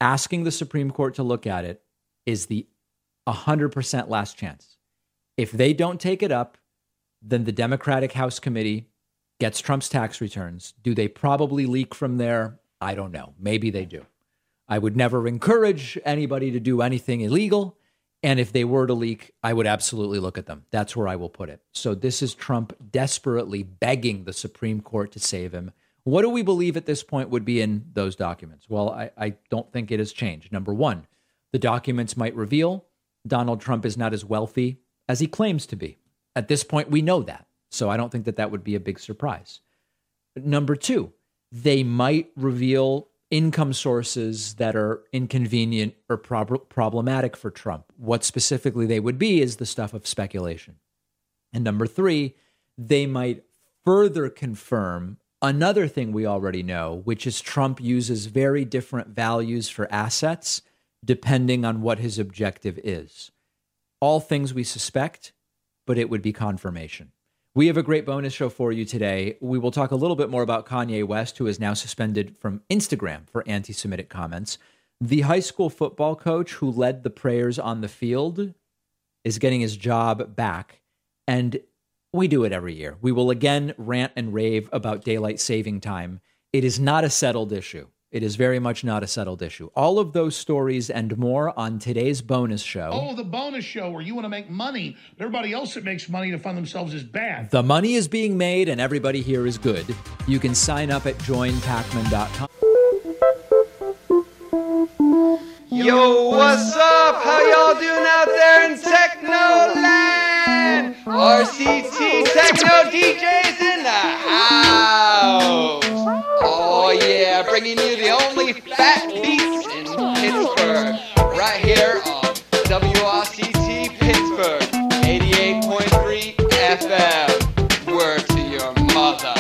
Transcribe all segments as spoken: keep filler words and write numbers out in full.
asking the Supreme Court to look at it is the one hundred percent last chance. If they don't take it up, then the Democratic House Committee gets Trump's tax returns. Do they probably leak from there? I don't know. Maybe they do. I would never encourage anybody to do anything illegal. And if they were to leak, I would absolutely look at them. That's where I will put it. So this is Trump desperately begging the Supreme Court to save him. What do we believe at this point would be in those documents? Well, I, I don't think it has changed. Number one, the documents might reveal Donald Trump is not as wealthy as he claims to be. At this point, we know that. So I don't think that that would be a big surprise. Number two, they might reveal income sources that are inconvenient or prob- problematic for Trump. What specifically they would be is the stuff of speculation. And number three, they might further confirm another thing we already know, which is Trump uses very different values for assets depending on what his objective is. All things we suspect, but it would be confirmation. We have a great bonus show for you today. We will talk a little bit more about Kanye West, who is now suspended from Instagram for anti-Semitic comments. The high school football coach who led the prayers on the field is getting his job back. And we do it every year. We will again rant and rave about daylight saving time. It is not a settled issue. It is very much not a settled issue. All of those stories and more on today's bonus show. Oh, the bonus show where you want to make money. Everybody else that makes money to fund themselves is bad. The money is being made and everybody here is good. You can sign up at join pacman dot com. Yo, what's up? How y'all doing out there in Technoland? R C T Techno D Js in the house. Oh yeah, bringing you the only fat beats in Pittsburgh. Right here on W R C T Pittsburgh, eighty-eight point three F M. Word to your mother.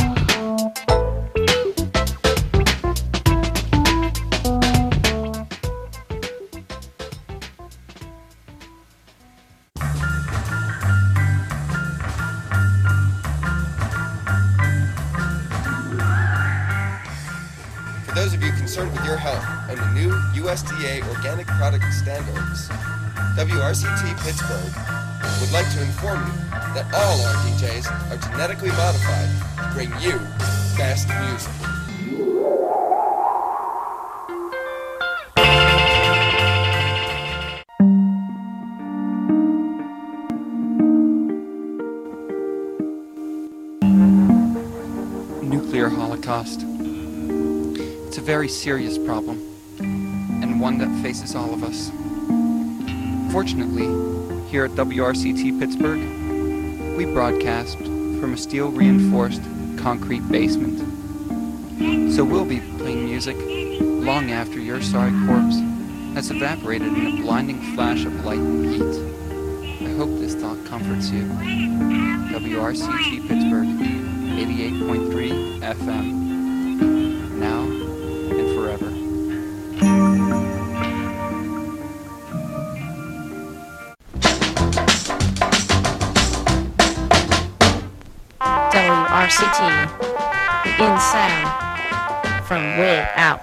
Those of you concerned with your health and the new U S D A organic product standards, W R C T Pittsburgh would like to inform you that all our D Js are genetically modified to bring you best music. Nuclear holocaust. It's a very serious problem, and one that faces all of us. Fortunately, here at W R C T Pittsburgh, we broadcast from a steel-reinforced concrete basement. So we'll be playing music long after your sorry corpse has evaporated in a blinding flash of light and heat. I hope this thought comforts you. W R C T Pittsburgh, eighty-eight point three F M. Now and forever. W R C T, the in sound from way out.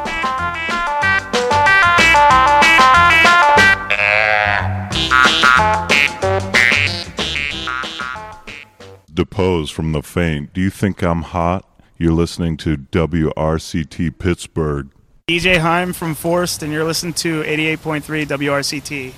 Depose from the faint. Do you think I'm hot? You're listening to W R C T Pittsburgh. D J Heim from Forst, and you're listening to eighty-eight point three W R C T.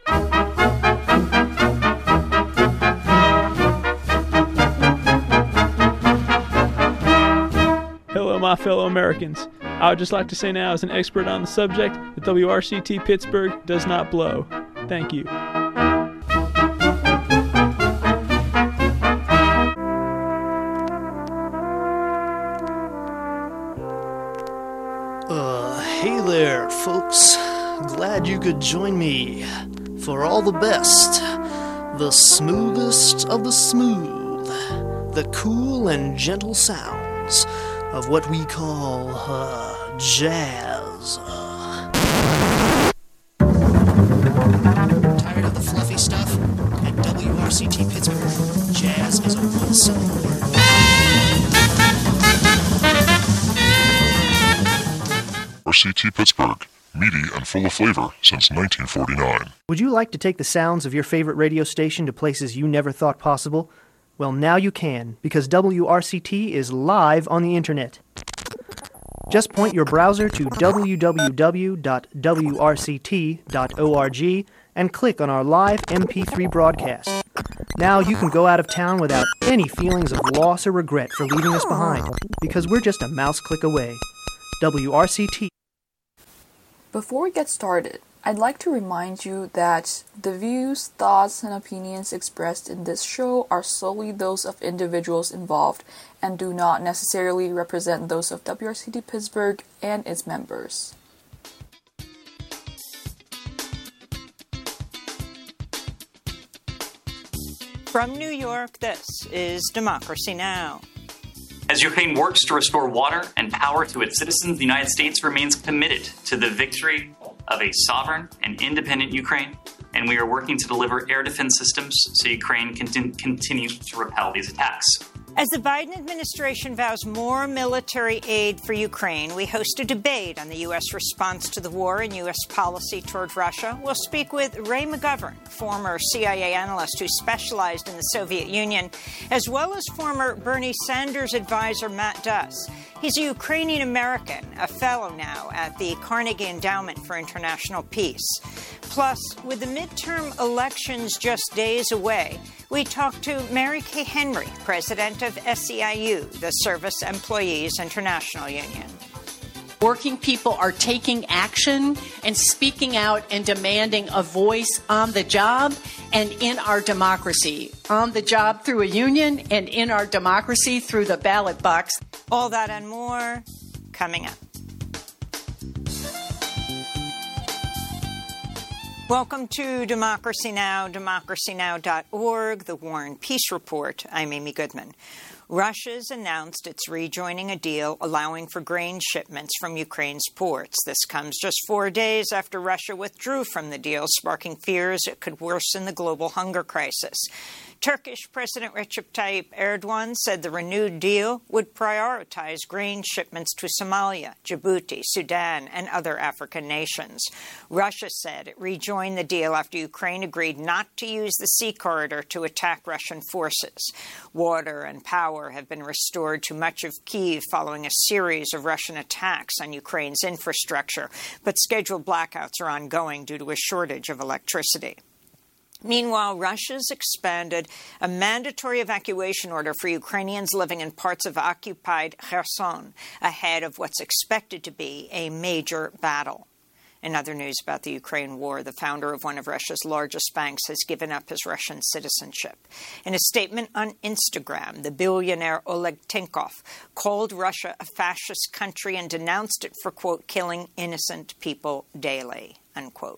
Hello, my fellow Americans. I would just like to say now, as an expert on the subject, that W R C T Pittsburgh does not blow. Thank you. Hey there, folks. Glad you could join me for all the best, the smoothest of the smooth, the cool and gentle sounds of what we call uh, jazz. Tired of the fluffy stuff? At W R C T Pittsburgh, jazz is a one-syllable word. C T Pittsburgh, meaty and full of flavor since nineteen forty-nine. Would you like to take the sounds of your favorite radio station to places you never thought possible? Well, now you can, because W R C T is live on the internet. Just point your browser to w w w dot w r c t dot org and click on our live M P three broadcast. Now you can go out of town without any feelings of loss or regret for leaving us behind, because we're just a mouse click away. W R C T. Before we get started, I'd like to remind you that the views, thoughts, and opinions expressed in this show are solely those of individuals involved and do not necessarily represent those of W R C T Pittsburgh and its members. From New York, this is Democracy Now! As Ukraine works to restore water and power to its citizens, the United States remains committed to the victory of a sovereign and independent Ukraine, and we are working to deliver air defense systems so Ukraine can continue to repel these attacks. As the Biden administration vows more military aid for Ukraine, we host a debate on the U S response to the war and U S policy toward Russia. We'll speak with Ray McGovern, former C I A analyst who specialized in the Soviet Union, as well as former Bernie Sanders advisor Matt Duss. He's a Ukrainian-American, a fellow now at the Carnegie Endowment for International Peace. Plus, with the midterm elections just days away, we talk to Mary Kay Henry, president of S E I U, the Service Employees International Union. Working people are taking action and speaking out and demanding a voice on the job and in our democracy. On the job through a union and in our democracy through the ballot box. All that and more coming up. Welcome to Democracy Now!, democracy now dot org, the War and Peace Report. I'm Amy Goodman. Russia's announced it's rejoining a deal allowing for grain shipments from Ukraine's ports. This comes just four days after Russia withdrew from the deal, sparking fears it could worsen the global hunger crisis. Turkish President Recep Tayyip Erdogan said the renewed deal would prioritize grain shipments to Somalia, Djibouti, Sudan, and other African nations. Russia said it rejoined the deal after Ukraine agreed not to use the sea corridor to attack Russian forces. Water and power have been restored to much of Kyiv following a series of Russian attacks on Ukraine's infrastructure, but scheduled blackouts are ongoing due to a shortage of electricity. Meanwhile, Russia's expanded a mandatory evacuation order for Ukrainians living in parts of occupied Kherson ahead of what's expected to be a major battle. In other news about the Ukraine war, the founder of one of Russia's largest banks has given up his Russian citizenship. In a statement on Instagram, the billionaire Oleg Tinkov called Russia a fascist country and denounced it for, quote, killing innocent people daily, unquote.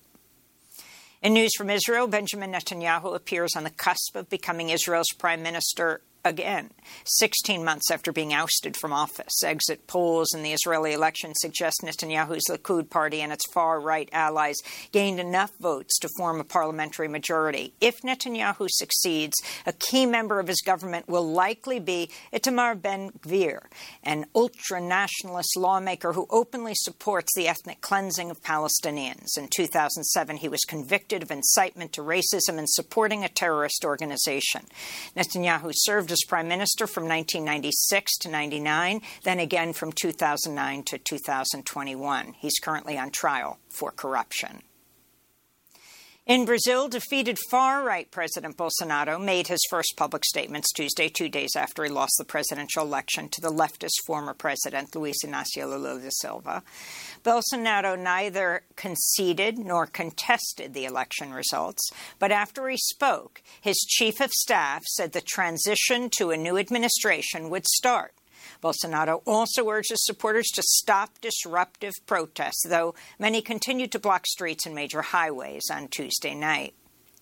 In news from Israel, Benjamin Netanyahu appears on the cusp of becoming Israel's prime minister again, sixteen months after being ousted from office. Exit polls in the Israeli election suggest Netanyahu's Likud party and its far-right allies gained enough votes to form a parliamentary majority. If Netanyahu succeeds, a key member of his government will likely be Itamar Ben-Gvir, an ultra-nationalist lawmaker who openly supports the ethnic cleansing of Palestinians. In two thousand seven, he was convicted of incitement to racism and supporting a terrorist organization. Netanyahu served as prime minister from nineteen ninety-six to ninety-nine, then again from two thousand nine to two thousand twenty-one. He's currently on trial for corruption. In Brazil, defeated far-right President Bolsonaro made his first public statements Tuesday, two days after he lost the presidential election to the leftist former president, Luiz Inácio Lula da Silva. Bolsonaro neither conceded nor contested the election results, but after he spoke, his chief of staff said the transition to a new administration would start. Bolsonaro also urged his supporters to stop disruptive protests, though many continued to block streets and major highways on Tuesday night.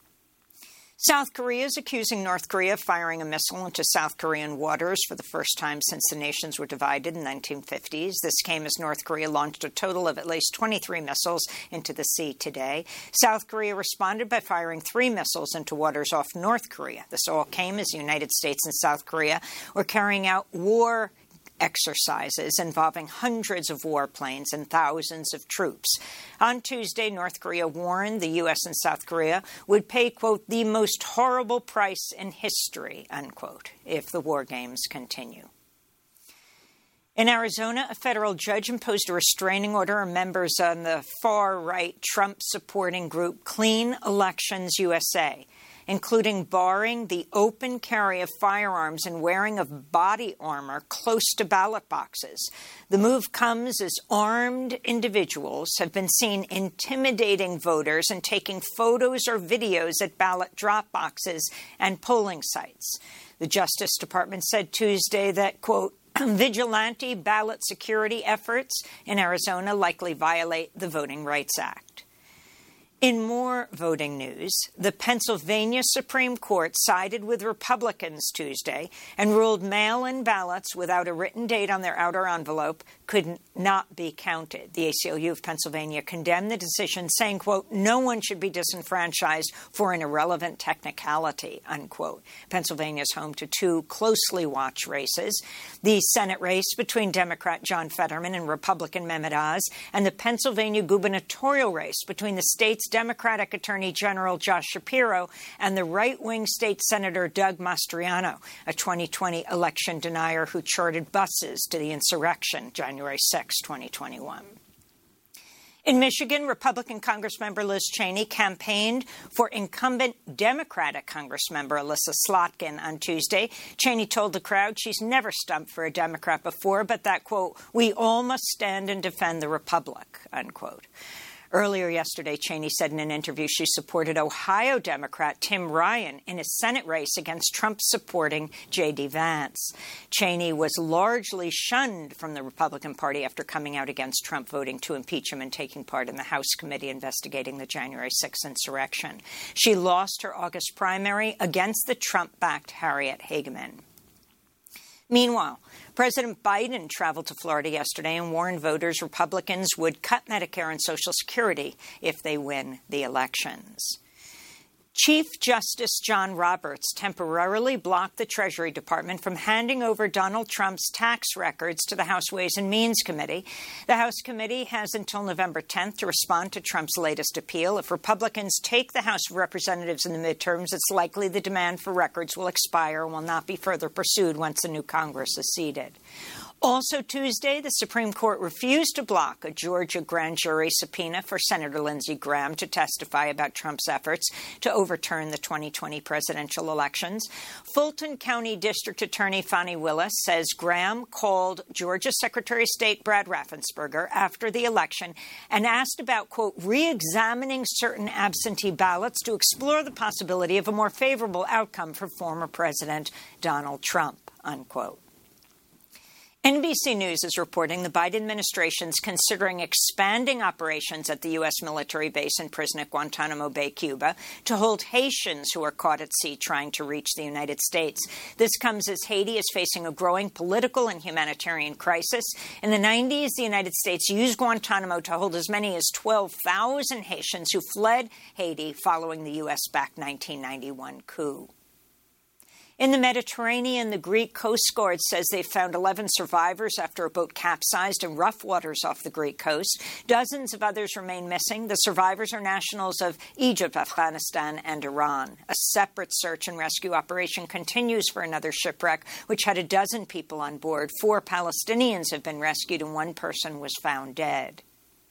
South Korea is accusing North Korea of firing a missile into South Korean waters for the first time since the nations were divided in the nineteen fifties. This came as North Korea launched a total of at least twenty-three missiles into the sea today. South Korea responded by firing three missiles into waters off North Korea. This all came as the United States and South Korea were carrying out war exercises involving hundreds of warplanes and thousands of troops. On Tuesday, North Korea warned the U S and South Korea would pay, quote, the most horrible price in history, unquote, if the war games continue. In Arizona, a federal judge imposed a restraining order on members on the far-right Trump-supporting group Clean Elections U S A, including barring the open carry of firearms and wearing of body armor close to ballot boxes. The move comes as armed individuals have been seen intimidating voters and taking photos or videos at ballot drop boxes and polling sites. The Justice Department said Tuesday that, quote, vigilante ballot security efforts in Arizona likely violate the Voting Rights Act. In more voting news, the Pennsylvania Supreme Court sided with Republicans Tuesday and ruled mail-in ballots without a written date on their outer envelope could not be counted. The A C L U of Pennsylvania condemned the decision, saying, quote, no one should be disenfranchised for an irrelevant technicality, unquote. Pennsylvania is home to two closely watched races, the Senate race between Democrat John Fetterman and Republican Mehmet Oz, and the Pennsylvania gubernatorial race between the state's Democratic Attorney General Josh Shapiro and the right-wing state Senator Doug Mastriano, a twenty twenty election denier who chartered buses to the insurrection January sixth, twenty twenty-one. In Michigan, Republican Congressmember Liz Cheney campaigned for incumbent Democratic Congressmember Alyssa Slotkin on Tuesday. Cheney told the crowd she's never stumped for a Democrat before, but that, quote, we all must stand and defend the Republic, unquote. Earlier yesterday, Cheney said in an interview she supported Ohio Democrat Tim Ryan in his Senate race against Trump-supporting J D. Vance. Cheney was largely shunned from the Republican Party after coming out against Trump voting to impeach him and taking part in the House committee investigating the January sixth insurrection. She lost her August primary against the Trump-backed Harriet Hageman. Meanwhile, President Biden traveled to Florida yesterday and warned voters Republicans would cut Medicare and Social Security if they win the elections. Chief Justice John Roberts temporarily blocked the Treasury Department from handing over Donald Trump's tax records to the House Ways and Means Committee. The House committee has until November tenth to respond to Trump's latest appeal. If Republicans take the House of Representatives in the midterms, it's likely the demand for records will expire and will not be further pursued once the new Congress is seated. Also Tuesday, the Supreme Court refused to block a Georgia grand jury subpoena for Senator Lindsey Graham to testify about Trump's efforts to overturn the twenty twenty presidential elections. Fulton County District Attorney Fani Willis says Graham called Georgia Secretary of State Brad Raffensperger after the election and asked about, quote, re-examining certain absentee ballots to explore the possibility of a more favorable outcome for former President Donald Trump, unquote. N B C News is reporting the Biden administration is considering expanding operations at the U S military base and prison at Guantanamo Bay, Cuba, to hold Haitians who are caught at sea trying to reach the United States. This comes as Haiti is facing a growing political and humanitarian crisis. In the nineties, the United States used Guantanamo to hold as many as twelve thousand Haitians who fled Haiti following the U S-backed nineteen ninety-one coup. In the Mediterranean, the Greek Coast Guard says they found eleven survivors after a boat capsized in rough waters off the Greek coast. Dozens of others remain missing. The survivors are nationals of Egypt, Afghanistan, and Iran. A separate search and rescue operation continues for another shipwreck, which had a dozen people on board. Four Palestinians have been rescued and one person was found dead.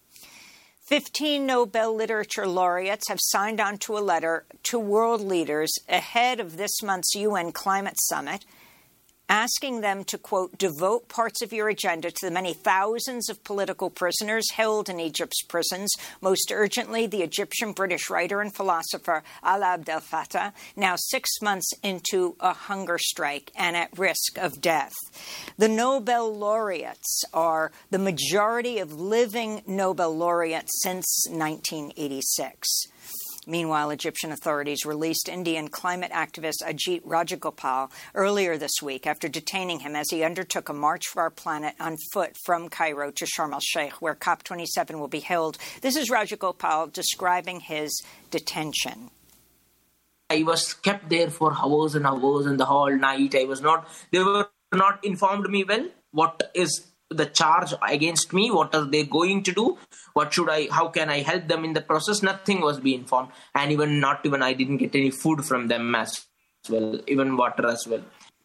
Fifteen Nobel Literature laureates have signed on to a letter to world leaders ahead of this month's U N Climate Summit, asking them to, quote, devote parts of your agenda to the many thousands of political prisoners held in Egypt's prisons, most urgently the Egyptian-British writer and philosopher Alaa Abdel Fattah, now six months into a hunger strike and at risk of death. The Nobel laureates are the majority of living Nobel laureates since nineteen eighty-six. Meanwhile, Egyptian authorities released Indian climate activist Ajit Rajagopal earlier this week after detaining him as he undertook a march for our planet on foot from Cairo to Sharm el-Sheikh, where COP twenty-seven will be held. This is Rajagopal describing his detention. I was kept there for hours and hours and the whole night. I was not, they were not informed me well. what is the charge against me, what are they going to do, what should I, how can I help them in the process. Nothing was being informed, and even not even I didn't get any food from them as well, even water as well.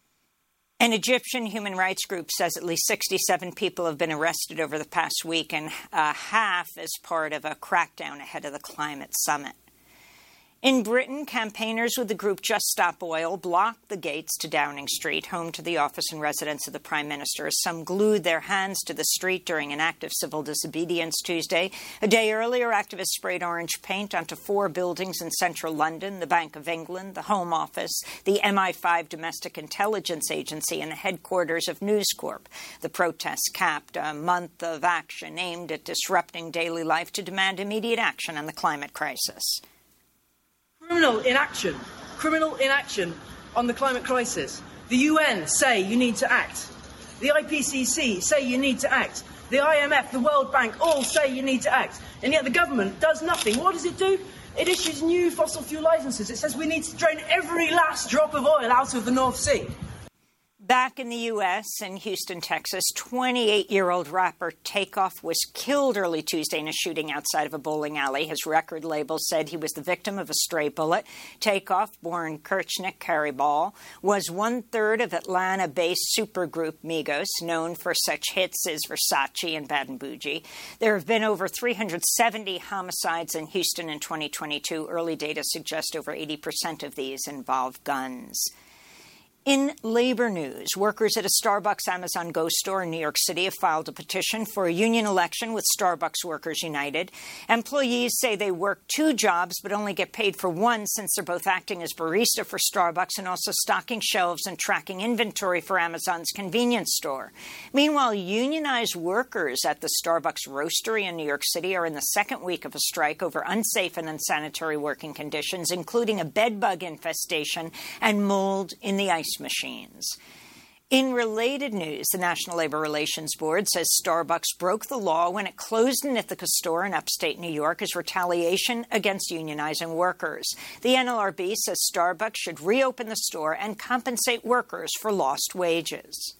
An Egyptian human rights group says at least sixty-seven people have been arrested over the past week, and uh, half as part of a crackdown ahead of the climate summit. In Britain, campaigners with the group Just Stop Oil blocked the gates to Downing Street, home to the office and residence of the Prime Minister, as some glued their hands to the street during an act of civil disobedience Tuesday. A day earlier, activists sprayed orange paint onto four buildings in central London: the Bank of England, the Home Office, the M I five Domestic Intelligence Agency, and the headquarters of News Corp. The protests capped a month of action aimed at disrupting daily life to demand immediate action on the climate crisis. Criminal inaction, criminal inaction on the climate crisis. The U N say you need to act. The I P C C say you need to act. The I M F, the World Bank, all say you need to act. And yet the government does nothing. What does it do? It issues new fossil fuel licenses. It says we need to drain every last drop of oil out of the North Sea. Back in the U S, in Houston, Texas, twenty-eight-year-old rapper Takeoff was killed early Tuesday in a shooting outside of a bowling alley. His record label said he was the victim of a stray bullet. Takeoff, born Kirchnick Carryball, was one-third of Atlanta-based supergroup Migos, known for such hits as Versace and Bad and Bougie. There have been over three hundred seventy homicides in Houston in twenty twenty-two. Early data suggest over eighty percent of these involve guns. In labor news, workers at a Starbucks Amazon Go store in New York City have filed a petition for a union election with Starbucks Workers United. Employees say they work two jobs but only get paid for one, since they're both acting as barista for Starbucks and also stocking shelves and tracking inventory for Amazon's convenience store. Meanwhile, unionized workers at the Starbucks Roastery in New York City are in the second week of a strike over unsafe and unsanitary working conditions, including a bedbug infestation and mold in the ice machines. In related news, the National Labor Relations Board says Starbucks broke the law when it closed an Ithaca store in upstate New York as retaliation against unionizing workers. The N L R B says Starbucks should reopen the store and compensate workers for lost wages.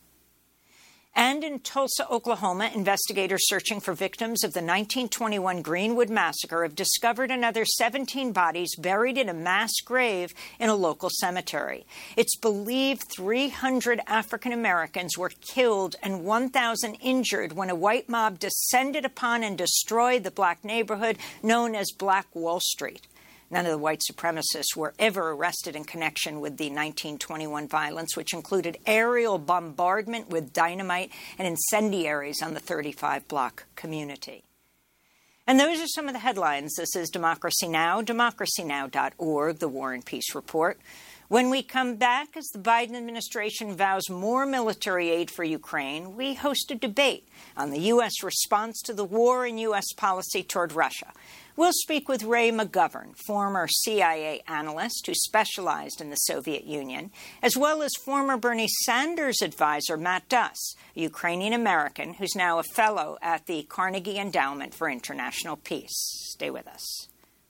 And in Tulsa, Oklahoma, investigators searching for victims of the nineteen twenty-one Greenwood Massacre have discovered another seventeen bodies buried in a mass grave in a local cemetery. It's believed three hundred African Americans were killed and one thousand injured when a white mob descended upon and destroyed the black neighborhood known as Black Wall Street. None of the white supremacists were ever arrested in connection with the nineteen twenty-one violence, which included aerial bombardment with dynamite and incendiaries on the thirty-five block community. And those are some of the headlines. This is Democracy Now!, democracy now dot org, the War and Peace Report. When we come back, as the Biden administration vows more military aid for Ukraine, we host a debate on the U S response to the war and U S policy toward Russia. We'll speak with Ray McGovern, former C I A analyst who specialized in the Soviet Union, as well as former Bernie Sanders advisor Matt Duss, a Ukrainian-American who's now a fellow at the Carnegie Endowment for International Peace. Stay with us.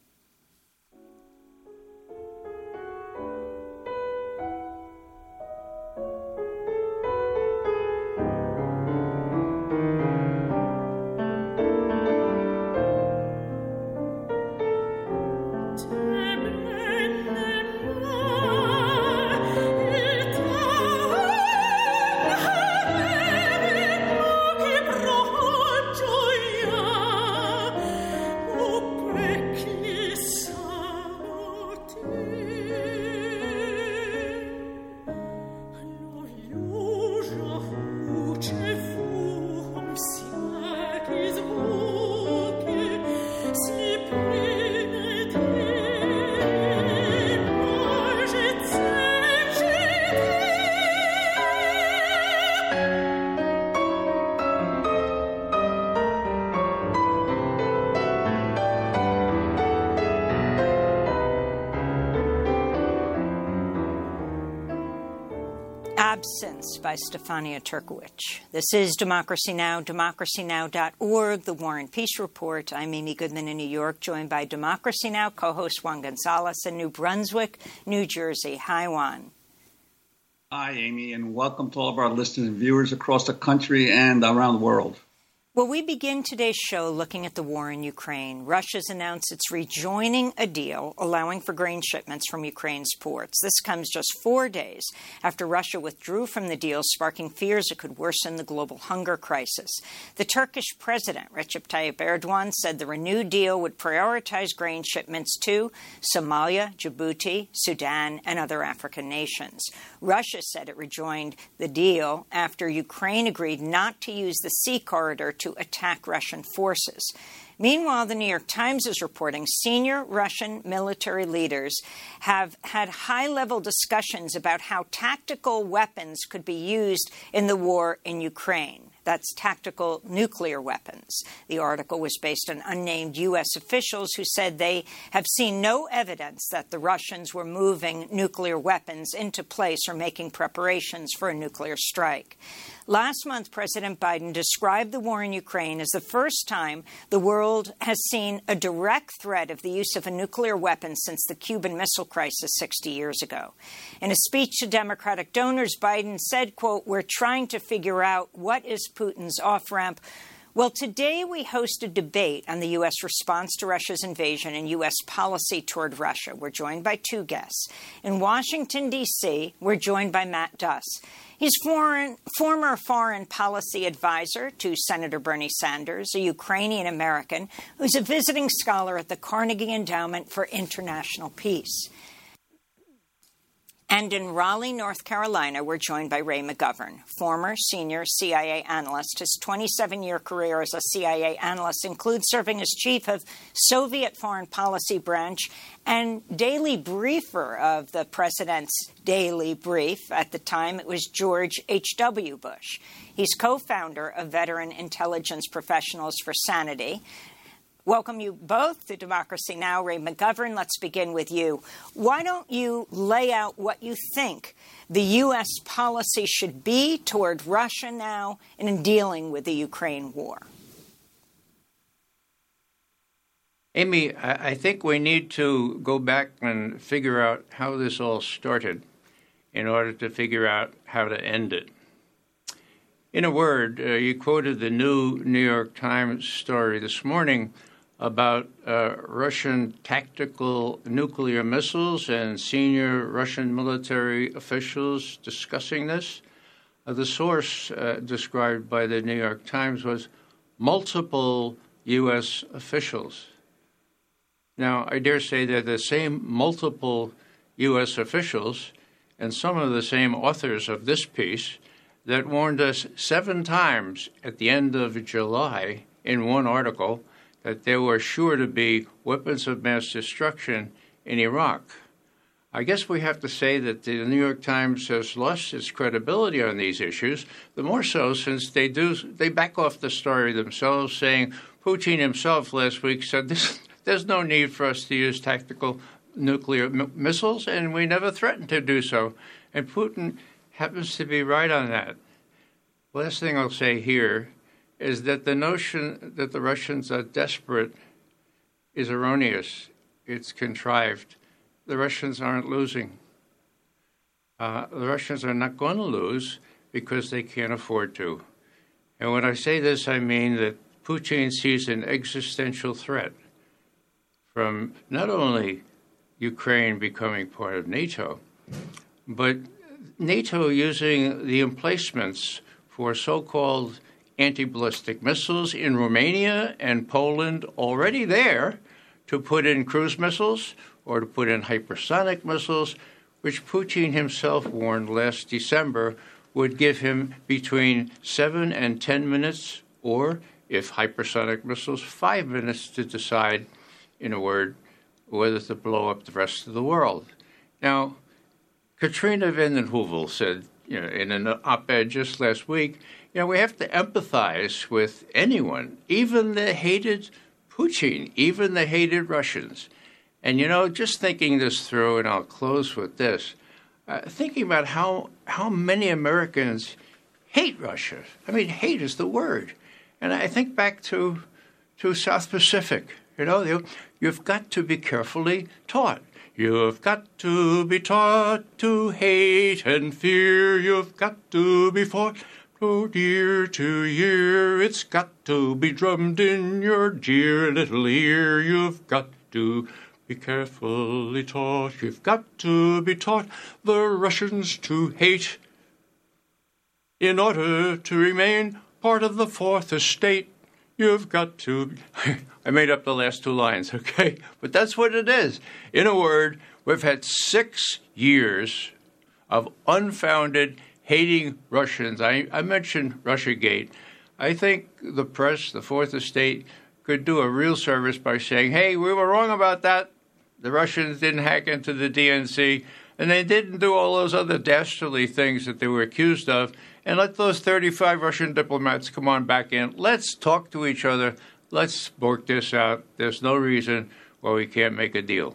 Absence by Stefania Turkowicz. This is Democracy Now!, democracy now dot org, the War and Peace Report. I'm Amy Goodman in New York, joined by Democracy Now! Co-host Juan Gonzalez in New Brunswick, New Jersey. Hi, Juan. Hi, Amy, and welcome to all of our listeners and viewers across the country and around the world. Well, we begin today's show looking at the war in Ukraine. Russia's announced it's rejoining a deal allowing for grain shipments from Ukraine's ports. This comes just four days after Russia withdrew from the deal, sparking fears it could worsen the global hunger crisis. The Turkish president, Recep Tayyip Erdogan, said the renewed deal would prioritize grain shipments to Somalia, Djibouti, Sudan, and other African nations. Russia said it rejoined the deal after Ukraine agreed not to use the sea corridor to to attack Russian forces. Meanwhile, the New York Times is reporting senior Russian military leaders have had high-level discussions about how tactical weapons could be used in the war in Ukraine. That's tactical nuclear weapons. The article was based on unnamed U S officials who said they have seen no evidence that the Russians were moving nuclear weapons into place or making preparations for a nuclear strike. Last month, President Biden described the war in Ukraine as the first time the world has seen a direct threat of the use of a nuclear weapon since the Cuban Missile Crisis sixty years ago. In a speech to Democratic donors, Biden said, quote, "We're trying to figure out what is Putin's off-ramp." Well, today we host a debate on the U S response to Russia's invasion and U S policy toward Russia. We're joined by two guests. In Washington, D C, we're joined by Matt Duss. He's foreign, former foreign policy advisor to Senator Bernie Sanders, a Ukrainian-American who's a visiting scholar at the Carnegie Endowment for International Peace. And in Raleigh, North Carolina, we're joined by Ray McGovern, former senior C I A analyst. His twenty-seven-year career as a C I A analyst includes serving as chief of Soviet Foreign Policy Branch and daily briefer of the president's daily brief. At the time, it was George H W. Bush. He's co-founder of Veteran Intelligence Professionals for Sanity. Welcome you both to Democracy Now! Ray McGovern, let's begin with you. Why don't you lay out what you think the U S policy should be toward Russia now in dealing with the Ukraine war? Amy, I think we need to go back and figure out how this all started in order to figure out how to end it. In a word, uh, you quoted the new New York Times story this morning about uh, Russian tactical nuclear missiles and senior Russian military officials discussing this. Uh, the source uh, described by the New York Times was multiple U S officials. Now, I dare say they're the same multiple U S officials and some of the same authors of this piece that warned us seven times at the end of July in one article that there were sure to be weapons of mass destruction in Iraq. I guess we have to say that the New York Times has lost its credibility on these issues, the more so since they do they back off the story themselves, saying Putin himself last week said this, there's no need for us to use tactical nuclear m- missiles, and we never threatened to do so. And Putin happens to be right on that. Last thing I'll say here is that the notion that the Russians are desperate is erroneous. It's contrived. The Russians aren't losing. Uh, the Russians are not going to lose because they can't afford to. And when I say this, I mean that Putin sees an existential threat from not only Ukraine becoming part of NATO, but NATO using the emplacements for so-called anti-ballistic missiles in Romania and Poland already there to put in cruise missiles or to put in hypersonic missiles, which Putin himself warned last December would give him between seven and ten minutes, or, if hypersonic missiles, five minutes to decide, in a word, whether to blow up the rest of the world. Now, Katrina vanden Heuvel said, you know, in an op-ed just last week, you know, we have to empathize with anyone, even the hated Putin, even the hated Russians. And, you know, just thinking this through, and I'll close with this, uh, thinking about how how many Americans hate Russia. I mean, hate is the word. And I think back to to South Pacific. You know, you, you've got to be carefully taught. You've got to be taught to hate and fear. You've got to be fought from year to year. It's got to be drummed in your dear little ear. You've got to be carefully taught. You've got to be taught the Russians to hate in order to remain part of the Fourth Estate. You've got to... I made up the last two lines, okay? But that's what it is. In a word, we've had six years of unfounded hating Russians. I, I mentioned Russiagate. I think the press, the Fourth Estate, could do a real service by saying, hey, we were wrong about that. The Russians didn't hack into the D N C, and they didn't do all those other dastardly things that they were accused of. And let those thirty-five Russian diplomats come on back in. Let's talk to each other. Let's work this out. There's no reason why we can't make a deal.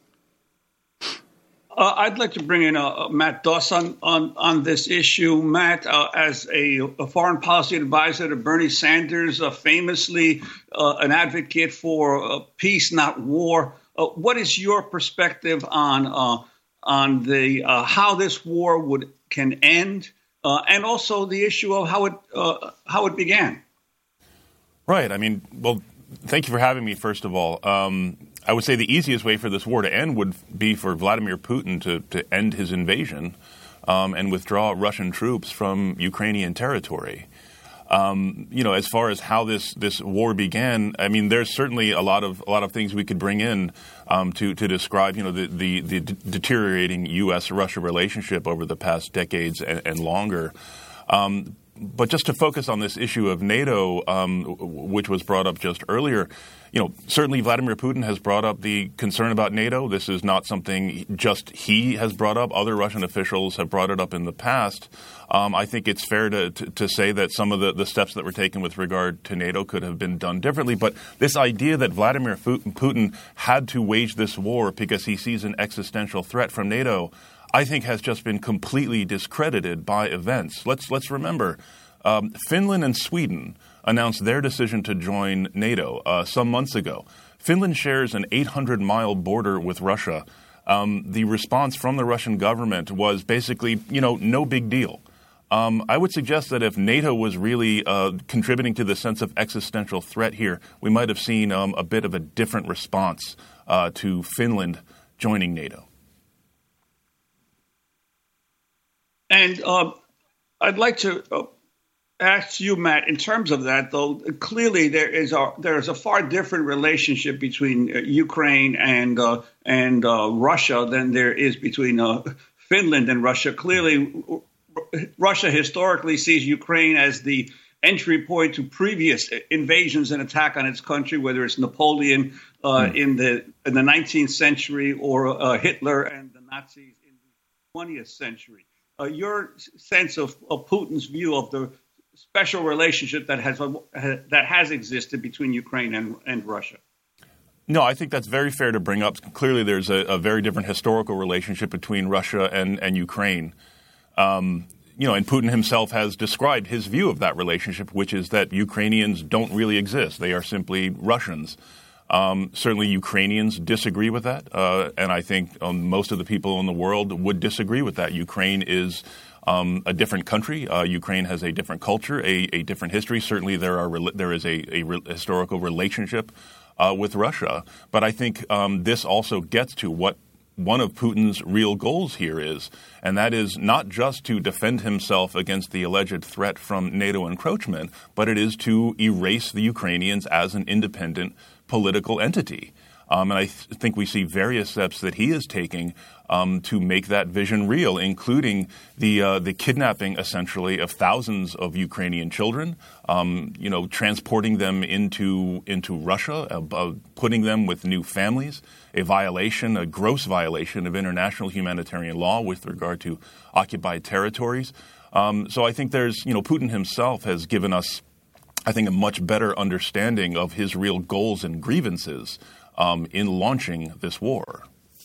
Uh, I'd like to bring in uh, Matt Doss on, on, on this issue. Matt, uh, as a, a foreign policy advisor to Bernie Sanders, uh, famously uh, an advocate for uh, peace, not war, uh, what is your perspective on uh, on the uh, how this war would can end, uh, and also the issue of how it uh, how it began? Right. I mean, well, thank you for having me, first of all. Um, I would say the easiest way for this war to end would be for Vladimir Putin to, to end his invasion um, and withdraw Russian troops from Ukrainian territory. Um, you know, as far as how this, this war began, I mean, there's certainly a lot of a lot of things we could bring in um, to to describe, you know, the the, the d- deteriorating U S Russia relationship over the past decades and, and longer. Um, But just to focus on this issue of NATO, um, which was brought up just earlier, you know, certainly Vladimir Putin has brought up the concern about NATO. This is not something just he has brought up. Other Russian officials have brought it up in the past. Um, I think it's fair to, to, to say that some of the, the steps that were taken with regard to NATO could have been done differently. But this idea that Vladimir Putin had to wage this war because he sees an existential threat from NATO, I think has just been completely discredited by events. Let's let's remember, um, Finland and Sweden announced their decision to join NATO uh, some months ago. Finland shares an eight hundred mile border with Russia. Um, the response from the Russian government was basically, you know, no big deal. Um, I would suggest that if NATO was really uh, contributing to the sense of existential threat here, we might have seen um, a bit of a different response uh, to Finland joining NATO. And uh, I'd like to uh, ask you, Matt, in terms of that, though, clearly there is a there is a far different relationship between uh, Ukraine and uh, and uh, Russia than there is between uh, Finland and Russia. Clearly, Russia historically sees Ukraine as the entry point to previous invasions and attack on its country, whether it's Napoleon uh, mm. in the in the nineteenth century or uh, Hitler and the Nazis in the twentieth century. Uh, your sense of, of Putin's view of the special relationship that has uh, that has existed between Ukraine and, and Russia? No, I think that's very fair to bring up. Clearly, there's a, a very different historical relationship between Russia and, and Ukraine. Um, you know, and Putin himself has described his view of that relationship, which is that Ukrainians don't really exist. They are simply Russians. Um, certainly Ukrainians disagree with that, uh, and I think um, most of the people in the world would disagree with that. Ukraine is um, a different country. Uh, Ukraine has a different culture, a, a different history. Certainly there are there is a, a re- historical relationship uh, with Russia. But I think um, this also gets to what one of Putin's real goals here is, and that is not just to defend himself against the alleged threat from NATO encroachment, but it is to erase the Ukrainians as an independent political entity. Um, and I th- think we see various steps that he is taking um, to make that vision real, including the uh, the kidnapping, essentially, of thousands of Ukrainian children, um, you know, transporting them into into Russia, uh, uh, putting them with new families, a violation, a gross violation of international humanitarian law with regard to occupied territories. Um, so I think there's, you know, Putin himself has given us, I think, a much better understanding of his real goals and grievances um, in launching this war.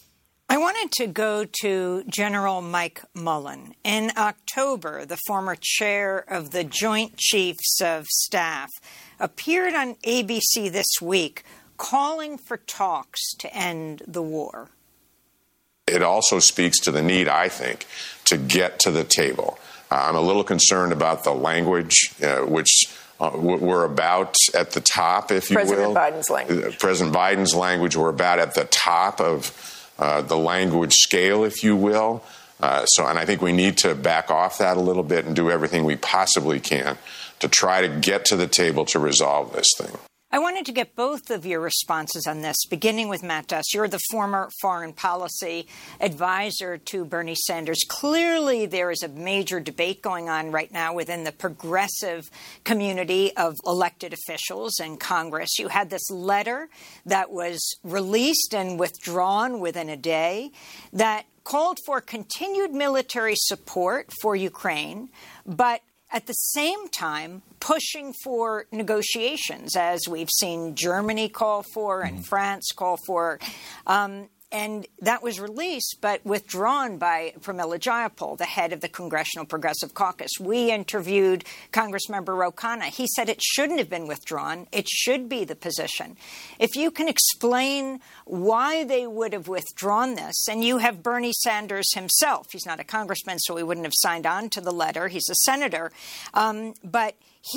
I wanted to go to General Mike Mullen. In October, the former chair of the Joint Chiefs of Staff appeared on A B C this week calling for talks to end the war. it also speaks to the need, I think, to get to the table. Uh, I'm a little concerned about the language, uh, which uh, we're about at the top, if you President will. Biden's language. President Biden's language, we're about at the top of uh, the language scale, if you will. Uh, so, and I think we need to back off that a little bit and do everything we possibly can to try to get to the table to resolve this thing. I wanted to get both of your responses on this, beginning with Matt Duss. You're the former foreign policy advisor to Bernie Sanders. Clearly, there is a major debate going on right now within the progressive community of elected officials in Congress. You had this letter that was released and withdrawn within a day that called for continued military support for Ukraine, but at the same time pushing for negotiations, as we've seen Germany call for and France call for. Um, and that was released but withdrawn by Pramila Jayapal, the head of the Congressional Progressive Caucus. We interviewed Congressmember Ro Khanna. He said it shouldn't have been withdrawn. It should be the position. If you can explain why they would have withdrawn this, and you have Bernie Sanders himself. He's not a congressman, so he wouldn't have signed on to the letter. He's a senator. Um, but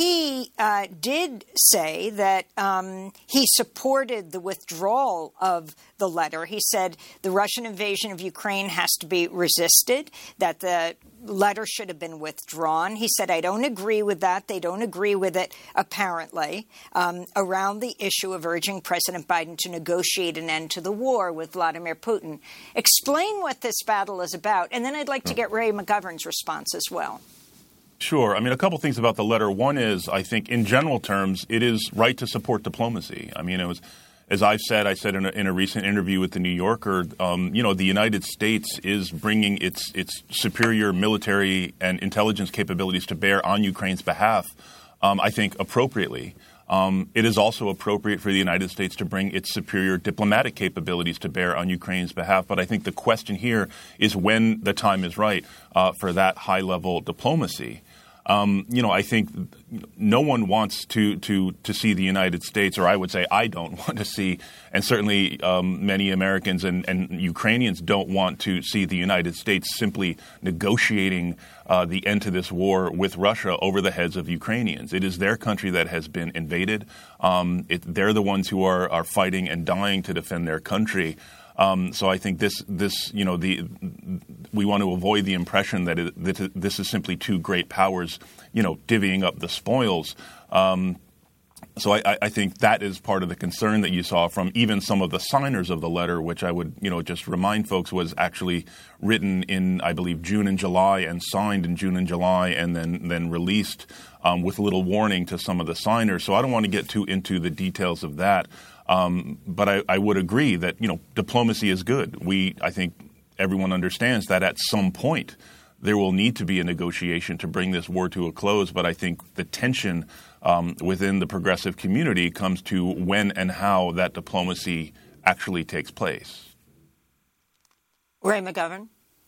he uh, did say that um, he supported the withdrawal of the letter. He said the Russian invasion of Ukraine has to be resisted, that the letter should have been withdrawn. He said, I don't agree with that. They don't agree with it, apparently, um, around the issue of urging President Biden to negotiate an end to the war with Vladimir Putin. Explain what this battle is about. And then I'd like to get Ray McGovern's response as well. Sure. I mean, a couple things about the letter. One is, I think, in general terms, it is right to support diplomacy. I mean, it was, as I've said, I said in a, in a recent interview with the New Yorker, um, you know, the United States is bringing its its superior military and intelligence capabilities to bear on Ukraine's behalf, um, I think, appropriately. Um, it is also appropriate for the United States to bring its superior diplomatic capabilities to bear on Ukraine's behalf. But I think the question here is when the time is right uh, for that high-level diplomacy. Um, you know, I think no one wants to, to, to see the United States, or I would say I don't want to see, and certainly um, many Americans and, and Ukrainians don't want to see the United States simply negotiating uh, the end to this war with Russia over the heads of Ukrainians. It is their country that has been invaded. Um, it, they're the ones who are, are fighting and dying to defend their country. Um, so I think this, this, you know, the we want to avoid the impression that, it, that this is simply two great powers, you know, divvying up the spoils. Um, so I, I think that is part of the concern that you saw from even some of the signers of the letter, which I would, you know, just remind folks was actually written in, I believe, June and July and signed in June and July and then then released um, with little warning to some of the signers. So I don't want to get too into the details of that. Um, but I, I would agree that, you know, diplomacy is good. We, I think everyone understands that at some point there will need to be a negotiation to bring this war to a close. But I think the tension um, within the progressive community comes to when and how that diplomacy actually takes place. Ray McGovern.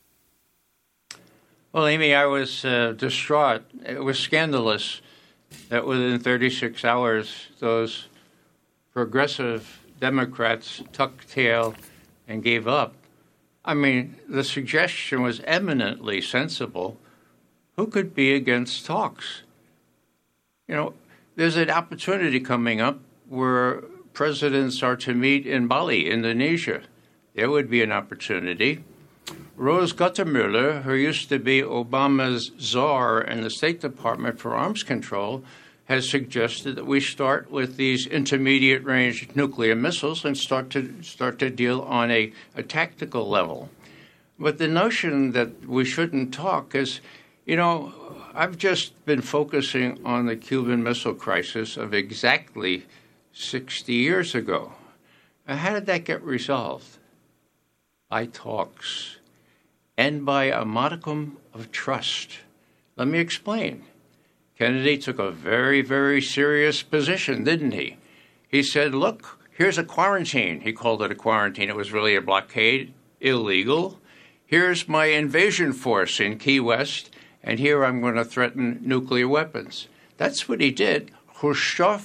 Well, Amy, I was uh, distraught. It was scandalous that within thirty-six hours, those progressive Democrats tucked tail and gave up. I mean, the suggestion was eminently sensible. Who could be against talks? You know, there's an opportunity coming up where presidents are to meet in Bali, Indonesia. There would be an opportunity. Rose Guttemüller, who used to be Obama's czar in the State Department for arms control, has suggested that we start with these intermediate-range nuclear missiles and start to start to deal on a, a tactical level. But the notion that we shouldn't talk is, you know, I've just been focusing on the Cuban Missile Crisis of exactly sixty years ago. Now, how did that get resolved? By talks and by a modicum of trust. Let me explain. Kennedy took a very, very serious position, didn't he? He said, look, here's a quarantine. He called it a quarantine. It was really a blockade, illegal. Here's my invasion force in Key West, and here I'm going to threaten nuclear weapons. That's what he did. Khrushchev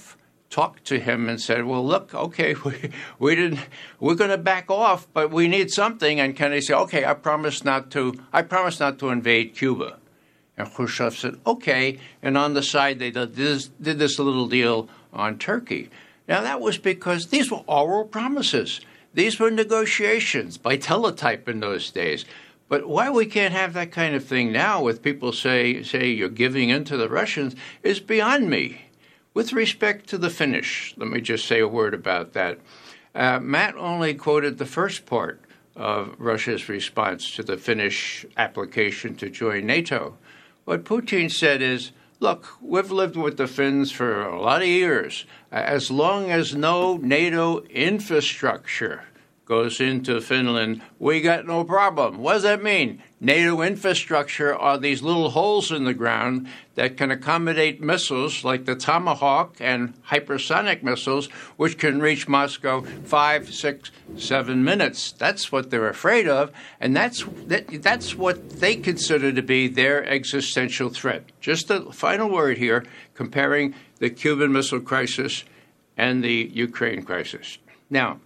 talked to him and said, well, look, okay, we, we didn't, we're going to back off, but we need something. And Kennedy said, okay, I promise not to, I promise not to invade Cuba. And Khrushchev said, okay. And on the side, they did this, did this little deal on Turkey. Now, that was because these were oral promises. These were negotiations by teletype in those days. But why we can't have that kind of thing now with people say, say you're giving in to the Russians is beyond me. With respect to the Finnish, let me just say a word about that. Uh, Matt only quoted the first part of Russia's response to the Finnish application to join NATO. What Putin said is, look, we've lived with the Finns for a lot of years. As long as no NATO infrastructure goes into Finland, we got no problem. What does that mean? NATO infrastructure are these little holes in the ground that can accommodate missiles like the Tomahawk and hypersonic missiles, which can reach Moscow five, six, seven minutes. That's what they're afraid of, and that's that, that's what they consider to be their existential threat. Just a final word here, comparing the Cuban Missile Crisis and the Ukraine crisis. Now,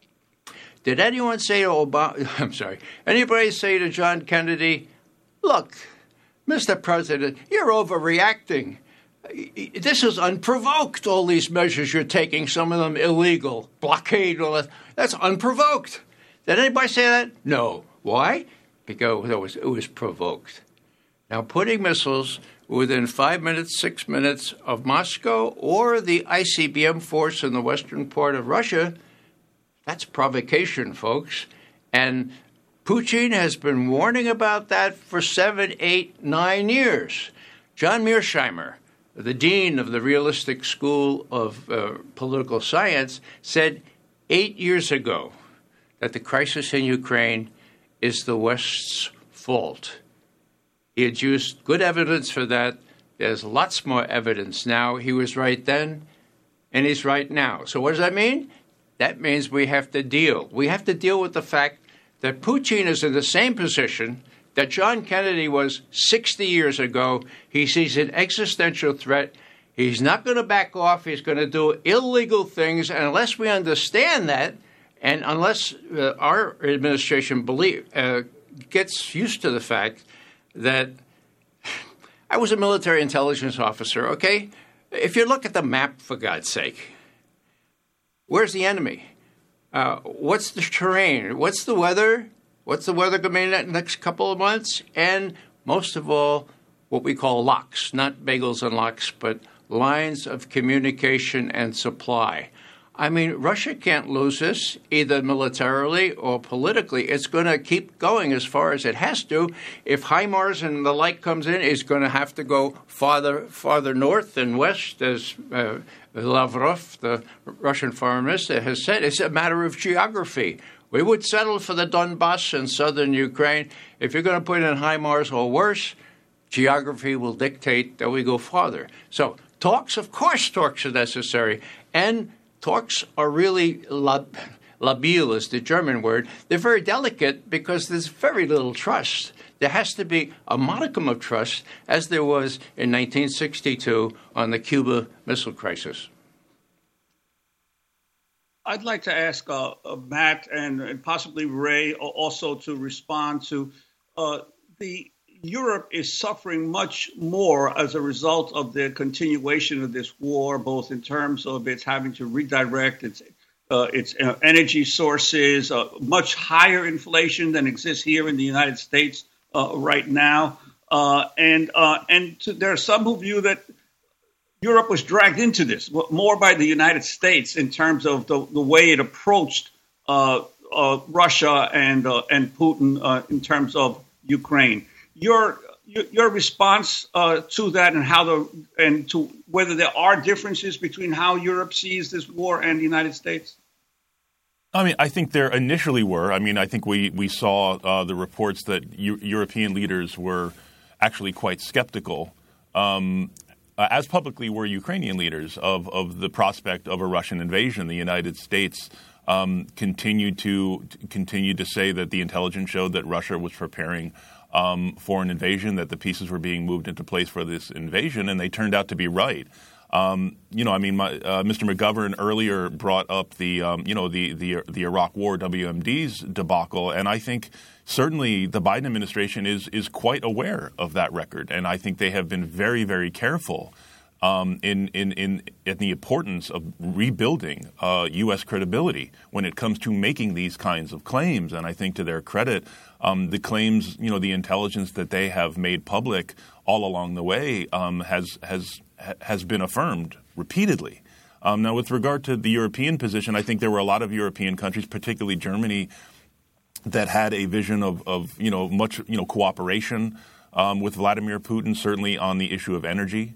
did anyone say to Obama, I'm sorry, anybody say to John Kennedy, look, Mister President, you're overreacting. This is unprovoked, all these measures you're taking, some of them illegal, blockade, all that. That's unprovoked. Did anybody say that? No. Why? Because it was, it was provoked. Now, putting missiles within five minutes, six minutes of Moscow or the I C B M force in the western part of Russia, that's provocation, folks. And Putin has been warning about that for seven, eight, nine years. John Mearsheimer, the dean of the Realistic School of uh, Political Science, said eight years ago that the crisis in Ukraine is the West's fault. He had used good evidence for that. There's lots more evidence now. He was right then, and he's right now. So what does that mean? That means we have to deal. We have to deal with the fact that Putin is in the same position that John Kennedy was sixty years ago. He sees an existential threat. He's not going to back off. He's going to do illegal things. And unless we understand that, and unless uh, our administration believe, uh, gets used to the fact that I was a military intelligence officer, okay? If you look at the map, for God's sake, where's the enemy? Uh, what's the terrain? What's the weather? What's the weather going to be in the next couple of months? And most of all, what we call locks, not bagels and locks, but lines of communication and supply. I mean, Russia can't lose this, either militarily or politically. It's going to keep going as far as it has to. If HIMARS and the like comes in, it's going to have to go farther farther north and west, as uh, Lavrov, the Russian foreign minister, has said. It's a matter of geography. We would settle for the Donbass and southern Ukraine. If you're going to put in HIMARS or worse, geography will dictate that we go farther. So talks, of course, talks are necessary. And talks are really lab, labil is the German word. They're very delicate because there's very little trust. There has to be a modicum of trust, as there was in nineteen sixty-two on the Cuba Missile Crisis. I'd like to ask uh, uh, Matt and, and possibly Ray also to respond to uh, the Europe is suffering much more as a result of the continuation of this war, both in terms of its having to redirect its uh, its uh, energy sources, uh, much higher inflation than exists here in the United States uh, right now, uh, and uh, and to, there are some who view that Europe was dragged into this more by the United States in terms of the, the way it approached uh, uh, Russia and uh, and Putin uh, in terms of Ukraine. Your your response uh, to that, and how the and to whether there are differences between how Europe sees this war and the United States. I mean, I think there initially were. I mean, I think we we saw uh, the reports that U- European leaders were actually quite skeptical, um, uh, as publicly were Ukrainian leaders, of of the prospect of a Russian invasion. The United States um, continued to continued to say that the intelligence showed that Russia was preparing Um, for an invasion, that the pieces were being moved into place for this invasion, and they turned out to be right. Um, you know, I mean, my, uh, Mister McGovern earlier brought up the, um, you know, the, the the Iraq War W M D's debacle, and I think certainly the Biden administration is is quite aware of that record, and I think they have been very, very careful um, in, in in in the importance of rebuilding uh, U S credibility when it comes to making these kinds of claims. And I think to their credit, um, the claims, you know, the intelligence that they have made public all along the way um, has has has been affirmed repeatedly. Um, now, with regard to the European position, I think there were a lot of European countries, particularly Germany, that had a vision of, of you know, much, you know, cooperation um, with Vladimir Putin, certainly on the issue of energy.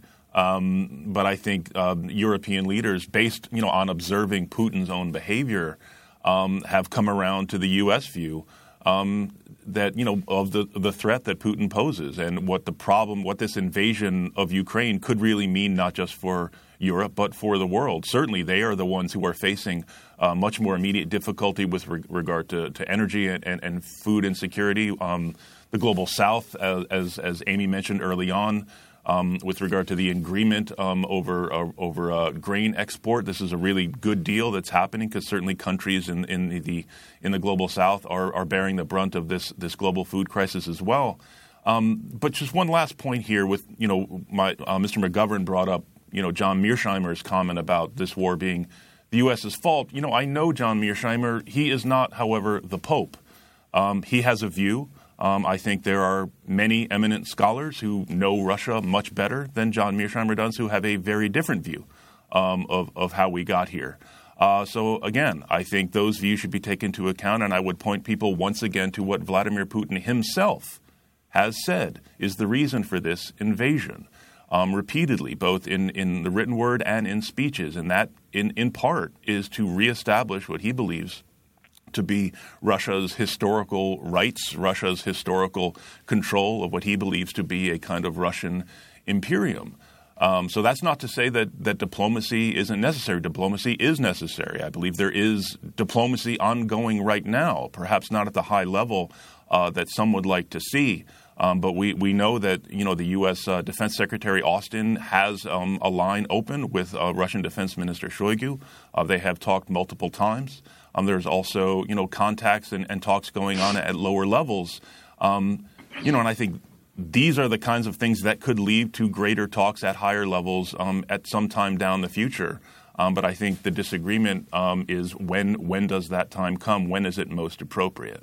Um, but I think uh, European leaders, based, you know, on observing Putin's own behavior, um, have come around to the U S view um, that, you know, of the the threat that Putin poses and what the problem, what this invasion of Ukraine could really mean, not just for Europe, but for the world. Certainly, they are the ones who are facing uh, much more immediate difficulty with re- regard to, to energy and, and, and food insecurity. Um, the global South, as, as, as Amy mentioned early on, um, with regard to the agreement um, over uh, over uh, grain export, this is a really good deal that's happening because certainly countries in, in the in the global South are, are bearing the brunt of this this global food crisis as well. Um, but just one last point here, with you know, my uh, Mister McGovern brought up, you know, John Mearsheimer's comment about this war being the U S's fault. You know, I know John Mearsheimer. He is not, however, the Pope. Um, he has a view. Um, I think there are many eminent scholars who know Russia much better than John Mearsheimer does, who have a very different view um, of, of how we got here. Uh, so, again, I think those views should be taken into account, and I would point people once again to what Vladimir Putin himself has said is the reason for this invasion. Um, repeatedly, both in, in the written word and in speeches, and that, in, in part, is to reestablish what he believes to be Russia's historical rights, Russia's historical control of what he believes to be a kind of Russian imperium. Um, so that's not to say that, that diplomacy isn't necessary. Diplomacy is necessary. I believe there is diplomacy ongoing right now, perhaps not at the high level uh, that some would like to see. Um, but we, we know that, you know, the U S uh, Defense Secretary Austin has um, a line open with uh, Russian Defense Minister Shoigu. Uh, they have talked multiple times. Um, there's also, you know, contacts and, and talks going on at lower levels. Um, you know, and I think these are the kinds of things that could lead to greater talks at higher levels um, at some time down the future. Um, but I think the disagreement um, is when when does that time come? When is it most appropriate?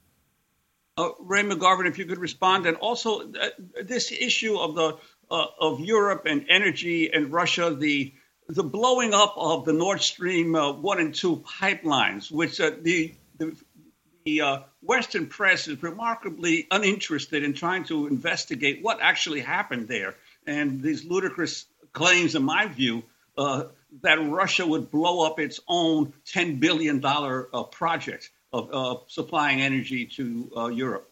Uh, Ray McGovern, if you could respond, and also uh, this issue of the uh, of Europe and energy and Russia, the the blowing up of the Nord Stream uh, one and two pipelines, which uh, the the, the uh, Western press is remarkably uninterested in trying to investigate what actually happened there, and these ludicrous claims, in my view, uh, that Russia would blow up its own ten billion dollars uh, project of uh, supplying energy to uh, Europe.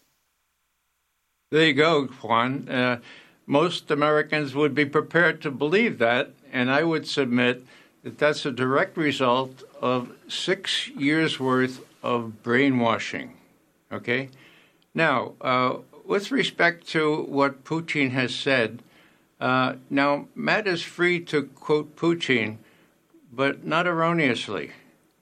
There you go, Juan. Uh, most Americans would be prepared to believe that, and I would submit that that's a direct result of six years' worth of brainwashing. Okay? Now, uh, with respect to what Putin has said, uh, now, Matt is free to quote Putin, but not erroneously.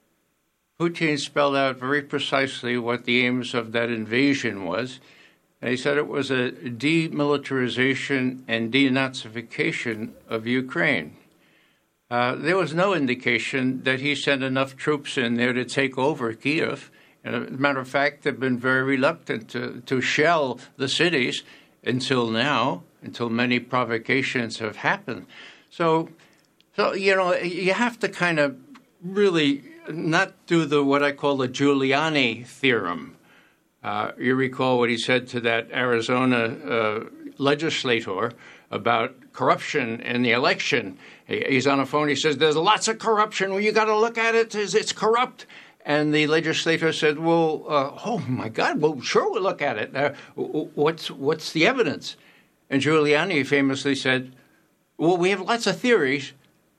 Putin spelled out very precisely what the aims of that invasion was. And he said it was a demilitarization and denazification of Ukraine. Uh, there was no indication that he sent enough troops in there to take over Kiev. And as a matter of fact, they've been very reluctant to, to shell the cities until now, until many provocations have happened. So, so you know, you have to kind of really not do the what I call the Giuliani theorem. Uh, you recall what he said to that Arizona uh, legislator about corruption in the election. He, he's on a phone. He says, "There's lots of corruption. Well, you got to look at it. It's, it's corrupt." And the legislator said, "Well, uh, oh my God. Well, sure, we'll look at it. Uh, what's what's the evidence?" And Giuliani famously said, "Well, we have lots of theories,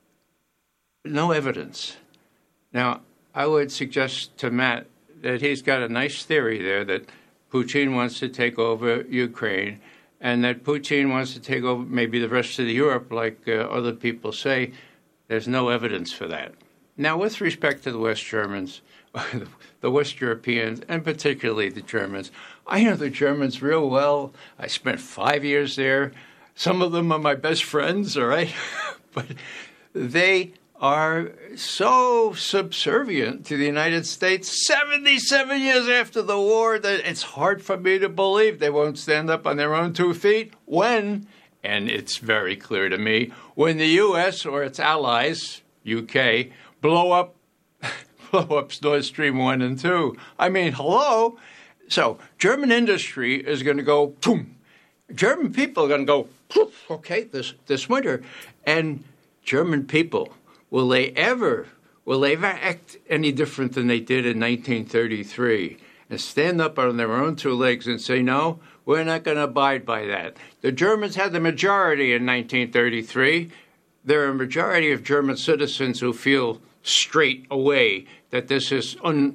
but no evidence." Now, I would suggest to Matt that he's got a nice theory there that Putin wants to take over Ukraine, and that Putin wants to take over maybe the rest of Europe, like uh, other people say, there's no evidence for that. Now, with respect to the West Germans, the West Europeans, and particularly the Germans, I know the Germans real well. I spent five years there. Some of them are my best friends, all right? But they are so subservient to the United States seventy-seven years after the war that it's hard for me to believe they won't stand up on their own two feet when, and it's very clear to me, when the U S or its allies, U K, blow up blow up Nord Stream one and two. I mean, hello? So German industry is going to go, boom. German people are going to go, poof, okay, this, this winter. And German people, will they ever, will they ever act any different than they did in nineteen thirty-three and stand up on their own two legs and say, no, we're not going to abide by that? The Germans had the majority in nineteen thirty-three. There are a majority of German citizens who feel straight away that this is un,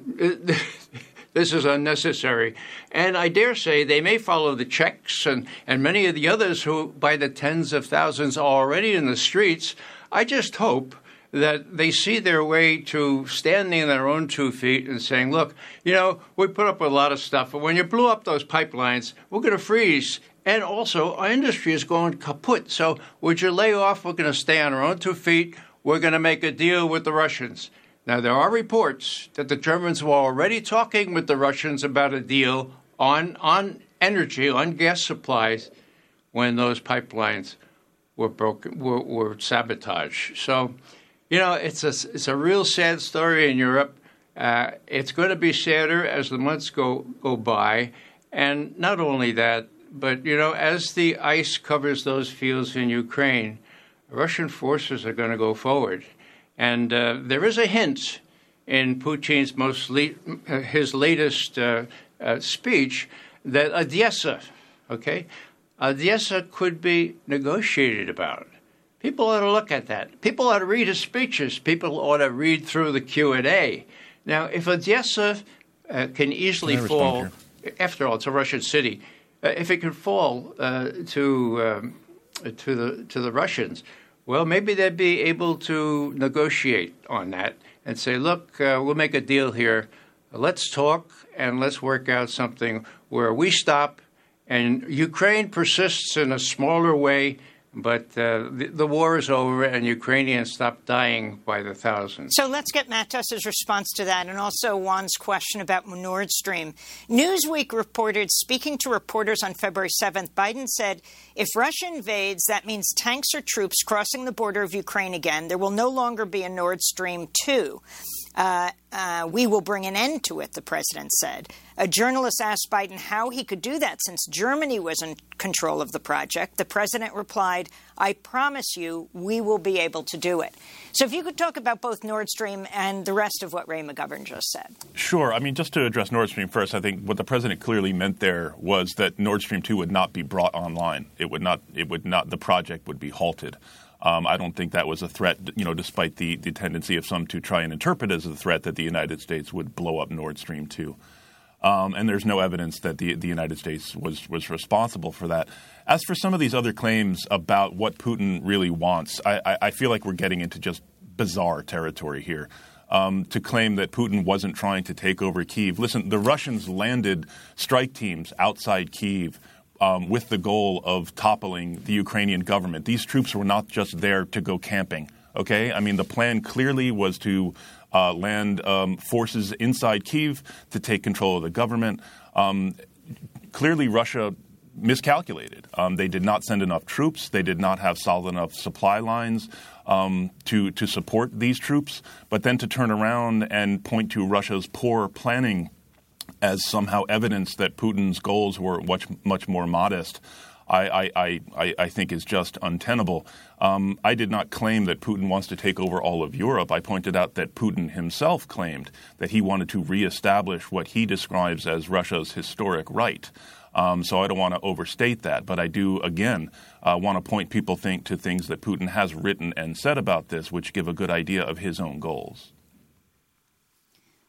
this is unnecessary. And I dare say they may follow the Czechs and, and many of the others who, by the tens of thousands, are already in the streets. I just hope that they see their way to standing on their own two feet and saying, look, you know, we put up with a lot of stuff, but when you blew up those pipelines, we're going to freeze. And also, our industry is going kaput. So would you lay off? We're going to stay on our own two feet. We're going to make a deal with the Russians. Now, there are reports that the Germans were already talking with the Russians about a deal on, on energy, on gas supplies, when those pipelines were broken, were, were sabotaged. So, you know, it's a, it's a real sad story in Europe. Uh, it's going to be sadder as the months go, go by. And not only that, but, you know, as the ice covers those fields in Ukraine, Russian forces are going to go forward. And uh, there is a hint in Putin's most le- his latest uh, uh, speech that Odessa, okay, Odessa could be negotiated about. People ought to look at that. People ought to read his speeches. People ought to read through the Q and A. Now, if Odessa uh, can easily can fall, after all, it's a Russian city. Uh, if it can fall uh, to um, to the to the Russians, well, maybe they'd be able to negotiate on that and say, look, uh, we'll make a deal here. Let's talk and let's work out something where we stop and Ukraine persists in a smaller way, but uh, the, the war is over and Ukrainians stop dying by the thousands. So let's get Matos's response to that and also Juan's question about Nord Stream. Newsweek reported, speaking to reporters on February seventh, Biden said, if Russia invades, that means tanks or troops crossing the border of Ukraine again. There will no longer be a Nord Stream two. Uh, uh, we will bring an end to it, the president said. A journalist asked Biden how he could do that since Germany was in control of the project. The president replied, I promise you we will be able to do it. So if you could talk about both Nord Stream and the rest of what Ray McGovern just said. Sure. I mean, just to address Nord Stream first, I think what the president clearly meant there was that Nord Stream two would not be brought online. It would not, it would not, the project would be halted. Um, I don't think that was a threat, you know, despite the, the tendency of some to try and interpret it as a threat that the United States would blow up Nord Stream two. Um, and there's no evidence that the, the United States was, was responsible for that. As for some of these other claims about what Putin really wants, I, I, I feel like we're getting into just bizarre territory here. Um, to claim that Putin wasn't trying to take over Kyiv. Listen, the Russians landed strike teams outside Kyiv Um, with the goal of toppling the Ukrainian government. These troops were not just there to go camping, okay? I mean, the plan clearly was to uh, land um, forces inside Kyiv to take control of the government. Um, clearly, Russia miscalculated. Um, they did not send enough troops. They did not have solid enough supply lines um, to, to support these troops. But then to turn around and point to Russia's poor planning as somehow evidence that Putin's goals were much, much more modest, I, I, I, I think is just untenable. Um, I did not claim that Putin wants to take over all of Europe. I pointed out that Putin himself claimed that he wanted to reestablish what he describes as Russia's historic right. Um, so I don't want to overstate that. But I do, again, uh, want to point people think to things that Putin has written and said about this, which give a good idea of his own goals.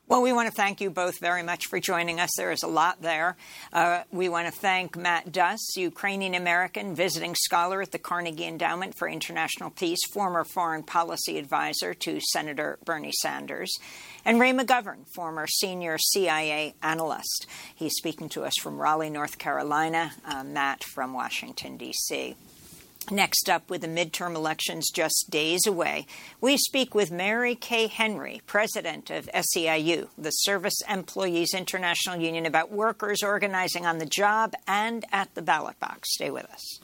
Well, we want to thank you both very much for joining us. There is a lot there. Uh, we want to thank Matt Duss, Ukrainian-American, visiting scholar at the Carnegie Endowment for International Peace, former foreign policy advisor to Senator Bernie Sanders, and Ray McGovern, former senior C I A analyst. He's speaking to us from Raleigh, North Carolina, uh, Matt from Washington, D C Next up, with the midterm elections just days away, we speak with Mary Kay Henry, president of S E I U, the Service Employees International Union, about workers organizing on the job and at the ballot box. Stay with us.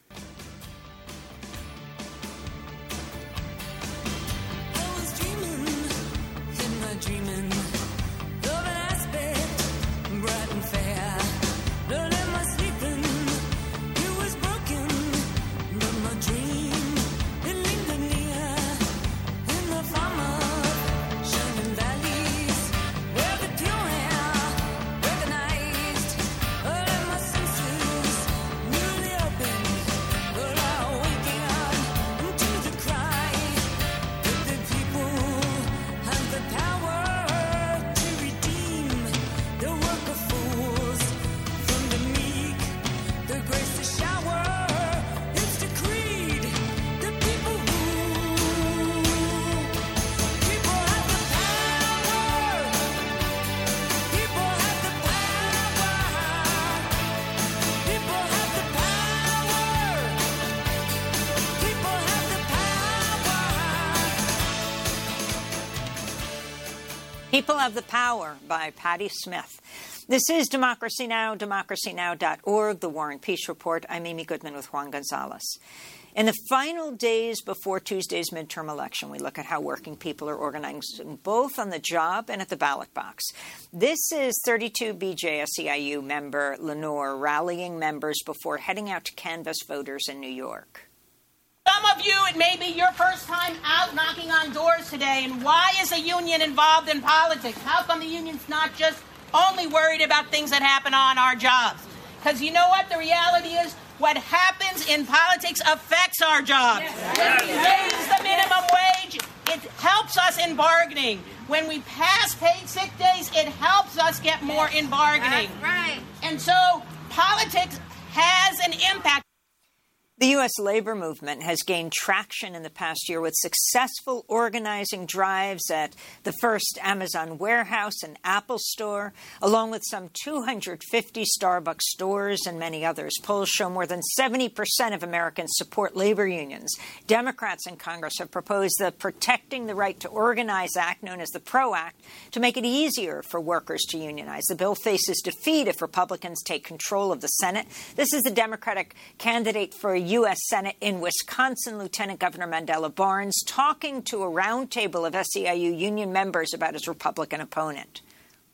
People Have the Power by Patti Smith. This is Democracy Now!, democracy now dot org, the War and Peace Report. I'm Amy Goodman with Juan Gonzalez. In the final days before Tuesday's midterm election, we look at how working people are organizing both on the job and at the ballot box. This is thirty-two B J S E I U member Lenore rallying members before heading out to canvass voters in New York. Some of you, it may be your first time out knocking on doors today, and why is a union involved in politics? How come the union's not just only worried about things that happen on our jobs? Because you know what? The reality is what happens in politics affects our jobs. Yes. When we raise the minimum wage, it helps us in bargaining. When we pass paid sick days, it helps us get more in bargaining. That's right. And so politics has an impact. The U S labor movement has gained traction in the past year with successful organizing drives at the first Amazon warehouse and Apple store, along with some two hundred fifty Starbucks stores and many others. Polls show more than seventy percent of Americans support labor unions. Democrats in Congress have proposed the Protecting the Right to Organize Act, known as the PRO Act, to make it easier for workers to unionize. The bill faces defeat if Republicans take control of the Senate. This is the Democratic candidate for a U S Senate in Wisconsin, Lieutenant Governor Mandela Barnes, talking to a roundtable of S E I U union members about his Republican opponent.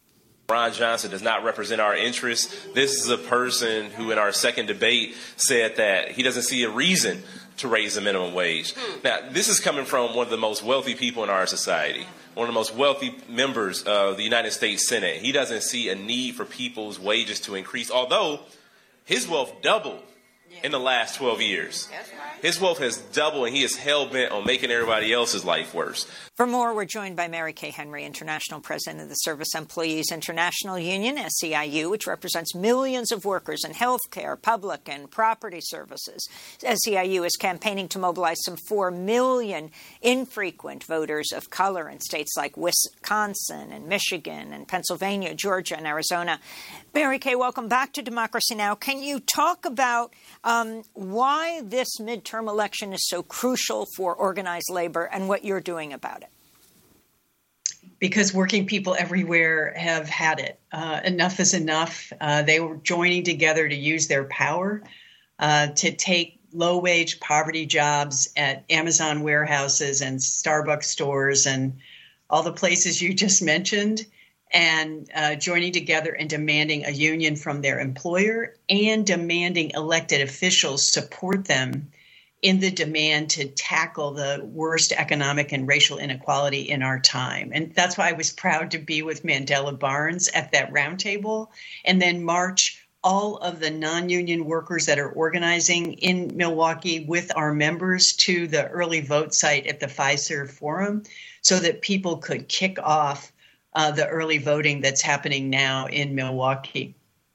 Ron Johnson does not represent our interests. This is a person who in our second debate said that he doesn't see a reason to raise the minimum wage. Now, this is coming from one of the most wealthy people in our society, one of the most wealthy members of the United States Senate. He doesn't see a need for people's wages to increase, although his wealth doubled in the last twelve years. That's right. His wealth has doubled, and he is hell-bent on making everybody else's life worse. For more, we're joined by Mary Kay Henry, International President of the Service Employees International Union, S E I U, which represents millions of workers in healthcare, public, and property services. S E I U is campaigning to mobilize some four million infrequent voters of color in states like Wisconsin and Michigan and Pennsylvania, Georgia, and Arizona. Mary Kay, welcome back to Democracy Now! Can you talk about um, why this midterm election is so crucial for organized labor and what you're doing about it? Because working people everywhere have had it. Uh, enough is enough. Uh, they were joining together to use their power uh, to take low-wage poverty jobs at Amazon warehouses and Starbucks stores and all the places you just mentioned, and uh, joining together and demanding a union from their employer and demanding elected officials support them in the demand to tackle the worst economic and racial inequality in our time. And that's why I was proud to be with Mandela Barnes at that roundtable and then march all of the non-union workers that are organizing in Milwaukee with our members to the early vote site at the Fiserv Forum so that people could kick off uh, the early voting that's happening now in Milwaukee.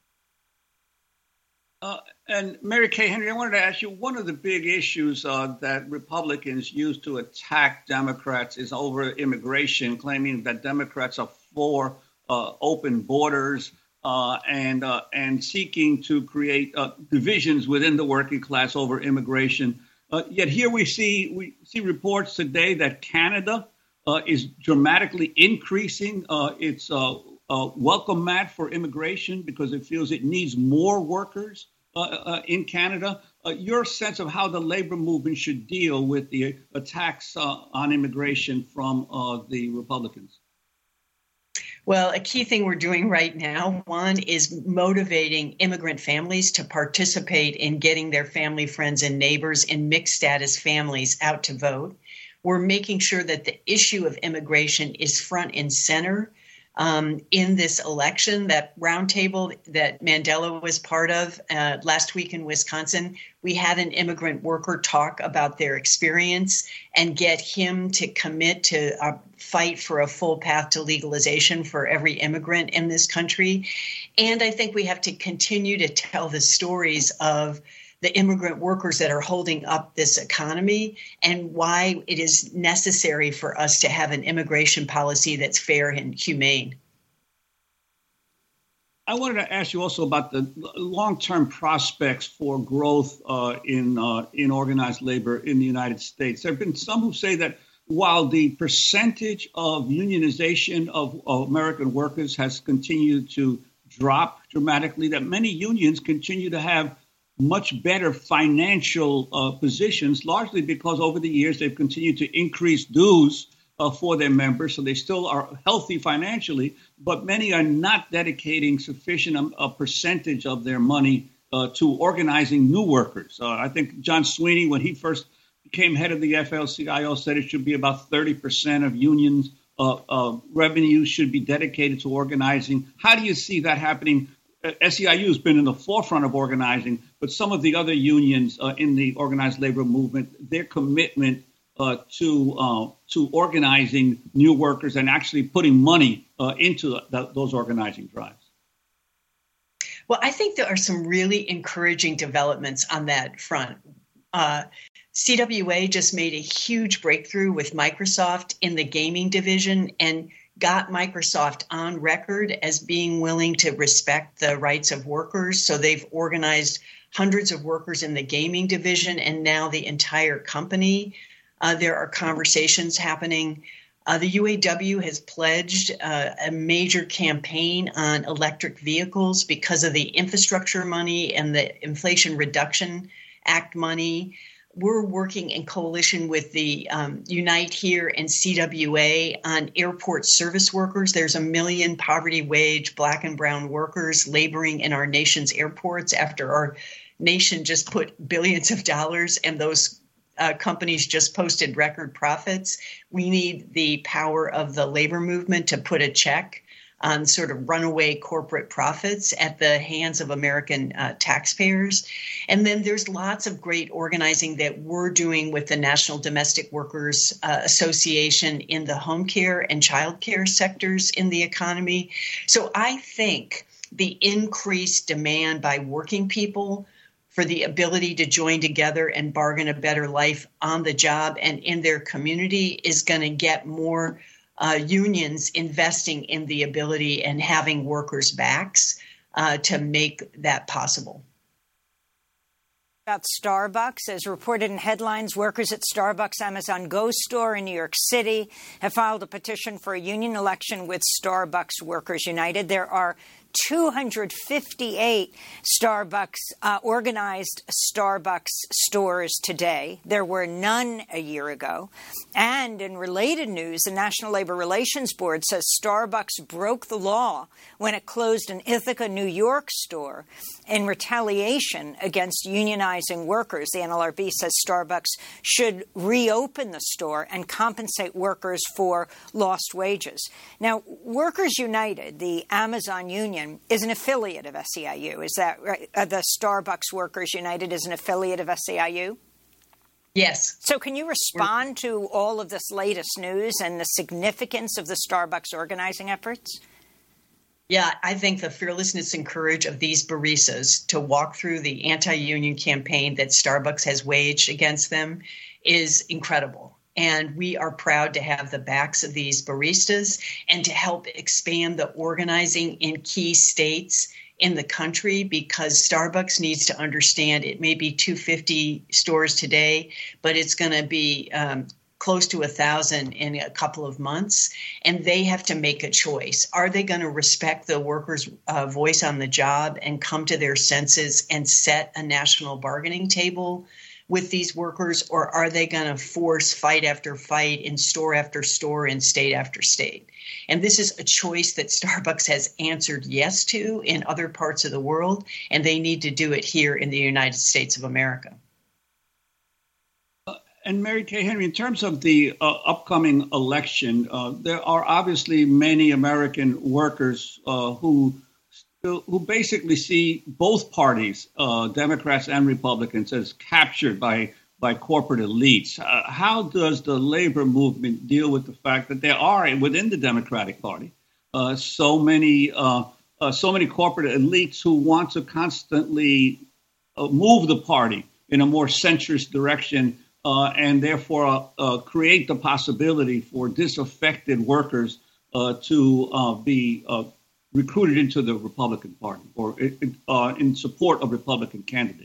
Uh, and Mary Kay Henry, I wanted to ask you, one of the big issues uh, that Republicans use to attack Democrats is over immigration, claiming that Democrats are for uh, open borders uh, and uh, and seeking to create uh, divisions within the working class over immigration. Uh, yet here we see we see reports today that Canada uh, is dramatically increasing uh, its uh, uh, welcome mat for immigration because it feels it needs more workers uh, uh, in Canada. Uh, your sense of how the labor movement should deal with the attacks uh, on immigration from uh, the Republicans? Well, a key thing we're doing right now, one, is motivating immigrant families to participate in getting their family, friends, and neighbors in mixed status families out to vote. We're making sure that the issue of immigration is front and center um, in this election. That roundtable that Mandela was part of uh, last week in Wisconsin, we had an immigrant worker talk about their experience and get him to commit to a fight for a full path to legalization for every immigrant in this country. And I think we have to continue to tell the stories of the immigrant workers that are holding up this economy and why it is necessary for us to have an immigration policy that's fair and humane. I wanted to ask you also about the long-term prospects for growth uh, in uh, in organized labor in the United States. There have been some who say that while the percentage of unionization of, of American workers has continued to drop dramatically, that many unions continue to have much better financial uh, positions, largely because over the years they've continued to increase dues uh, for their members, so they still are healthy financially, but many are not dedicating sufficient um, a percentage of their money uh, to organizing new workers. Uh, I think John Sweeney, when he first became head of the F L C I O, said it should be about thirty percent of unions' uh, uh, revenue should be dedicated to organizing. How do you see that happening? S E I U has been in the forefront of organizing, but some of the other unions uh, in the organized labor movement, their commitment uh, to uh, to organizing new workers and actually putting money uh, into the, those organizing drives. Well, I think there are some really encouraging developments on that front. Uh, C W A just made a huge breakthrough with Microsoft in the gaming division and got Microsoft on record as being willing to respect the rights of workers. So they've organized hundreds of workers in the gaming division and now the entire company. Uh, there are conversations happening. Uh, the U A W has pledged uh, a major campaign on electric vehicles because of the infrastructure money and the Inflation Reduction Act money. We're working in coalition with the um, Unite Here and C W A on airport service workers. There's a million poverty wage black and brown workers laboring in our nation's airports after our nation just put billions of dollars and those uh, companies just posted record profits. We need the power of the labor movement to put a check on sort of runaway corporate profits at the hands of American uh, taxpayers. And then there's lots of great organizing that we're doing with the National Domestic Workers uh, Association in the home care and child care sectors in the economy. So I think the increased demand by working people for the ability to join together and bargain a better life on the job and in their community is going to get more Uh, unions investing in the ability and having workers' backs uh, to make that possible. About Starbucks, as reported in headlines, workers at Starbucks Amazon Go store in New York City have filed a petition for a union election with Starbucks Workers United. There are two hundred fifty-eight Starbucks, uh, organized Starbucks stores today. There were none a year ago. And in related news, the National Labor Relations Board says Starbucks broke the law when it closed an Ithaca, New York store in retaliation against unionizing workers. The N L R B says Starbucks should reopen the store and compensate workers for lost wages. Now, Workers United, the Amazon union, is an affiliate of S E I U. Is that right? Uh, the Starbucks Workers United is an affiliate of S E I U? Yes. So can you respond to all of this latest news and the significance of the Starbucks organizing efforts? Yeah, I think the fearlessness and courage of these baristas to walk through the anti-union campaign that Starbucks has waged against them is incredible. And we are proud to have the backs of these baristas and to help expand the organizing in key states in the country, because Starbucks needs to understand it may be two hundred fifty stores today, but it's going to be um, close to a thousand in a couple of months, and they have to make a choice. Are they going to respect the workers' uh, voice on the job and come to their senses and set a national bargaining table with these workers, or are they going to force fight after fight in store after store and state after state? And this is a choice that Starbucks has answered yes to in other parts of the world, and they need to do it here in the United States of America. Uh, and Mary Kay Henry, in terms of the uh, upcoming election, uh, there are obviously many American workers uh, who who basically see both parties, uh, Democrats and Republicans, as captured by by corporate elites. Uh, how does the labor movement deal with the fact that there are within the Democratic Party uh, so many uh, uh, so many corporate elites who want to constantly uh, move the party in a more centrist direction uh, and therefore uh, uh, create the possibility for disaffected workers uh, to uh, be uh, recruited into the Republican Party or uh, in support of Republican candidates?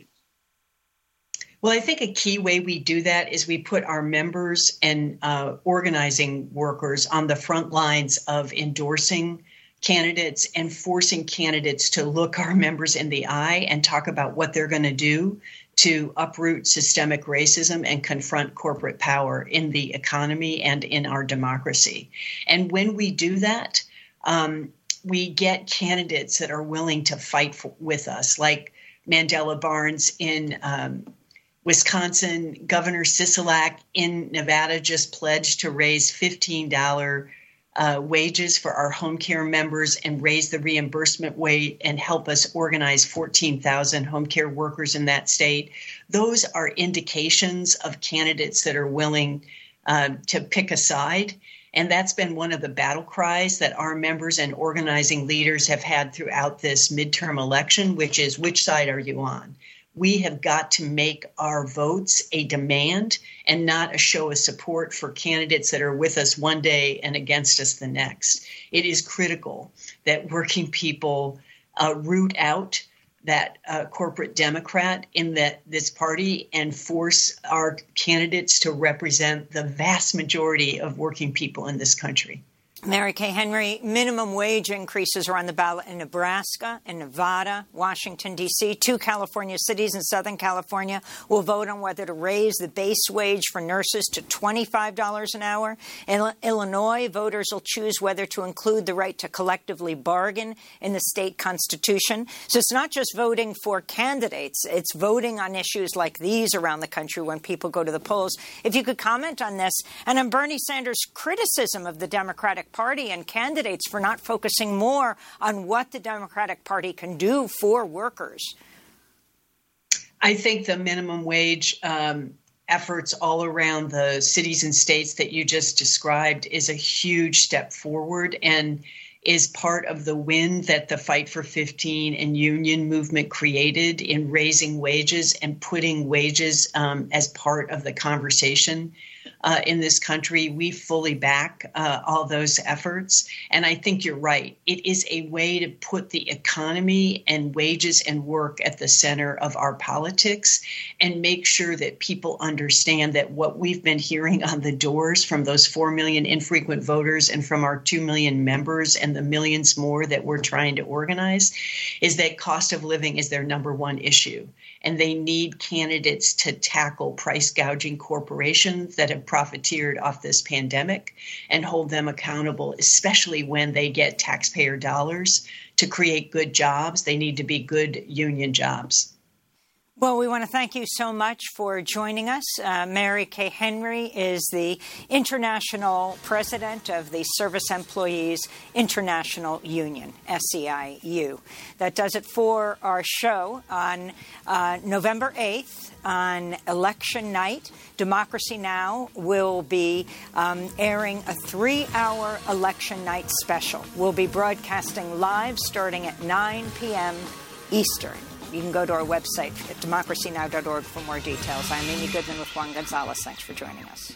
Well, I think a key way we do that is we put our members and uh, organizing workers on the front lines of endorsing candidates and forcing candidates to look our members in the eye and talk about what they're going to do to uproot systemic racism and confront corporate power in the economy and in our democracy. And when we do that, um, we get candidates that are willing to fight for, with us, like Mandela Barnes in um, Wisconsin. Governor Sisolak in Nevada just pledged to raise fifteen dollars uh, wages for our home care members and raise the reimbursement rate and help us organize fourteen thousand home care workers in that state. Those are indications of candidates that are willing uh, to pick a side. And that's been one of the battle cries that our members and organizing leaders have had throughout this midterm election, which is, which side are you on? We have got to make our votes a demand and not a show of support for candidates that are with us one day and against us the next. It is critical that working people uh, root out that uh, corporate Democrat in that this party and force our candidates to represent the vast majority of working people in this country. Mary Kay Henry, minimum wage increases are on the ballot in Nebraska, in Nevada, Washington, D C Two California cities in Southern California will vote on whether to raise the base wage for nurses to twenty-five dollars an hour. In Illinois, voters will choose whether to include the right to collectively bargain in the state constitution. So it's not just voting for candidates. It's voting on issues like these around the country when people go to the polls. If you could comment on this and on Bernie Sanders' criticism of the Democratic Party and candidates for not focusing more on what the Democratic Party can do for workers. I think the minimum wage um, efforts all around the cities and states that you just described is a huge step forward and is part of the win that the Fight for fifteen and union movement created in raising wages and putting wages um, as part of the conversation uh, in this country. We fully back uh, all those efforts. And I think you're right. It is a way to put the economy and wages and work at the center of our politics and make sure that people understand that what we've been hearing on the doors from those four million infrequent voters and from our two million members and the millions more that we're trying to organize is that cost of living is their number one issue. And they need candidates to tackle price gouging corporations that have profiteered off this pandemic and hold them accountable, especially when they get taxpayer dollars to create good jobs. They need to be good union jobs. Well, we want to thank you so much for joining us. Uh, Mary Kay Henry is the International President of the Service Employees International Union, S E I U. That does it for our show on uh, November eighth on election night. Democracy Now! Will be um, airing a three-hour election night special. We'll be broadcasting live starting at nine p.m. Eastern. You can go to our website at democracy now dot org for more details. I'm Amy Goodman with Juan Gonzalez. Thanks for joining us.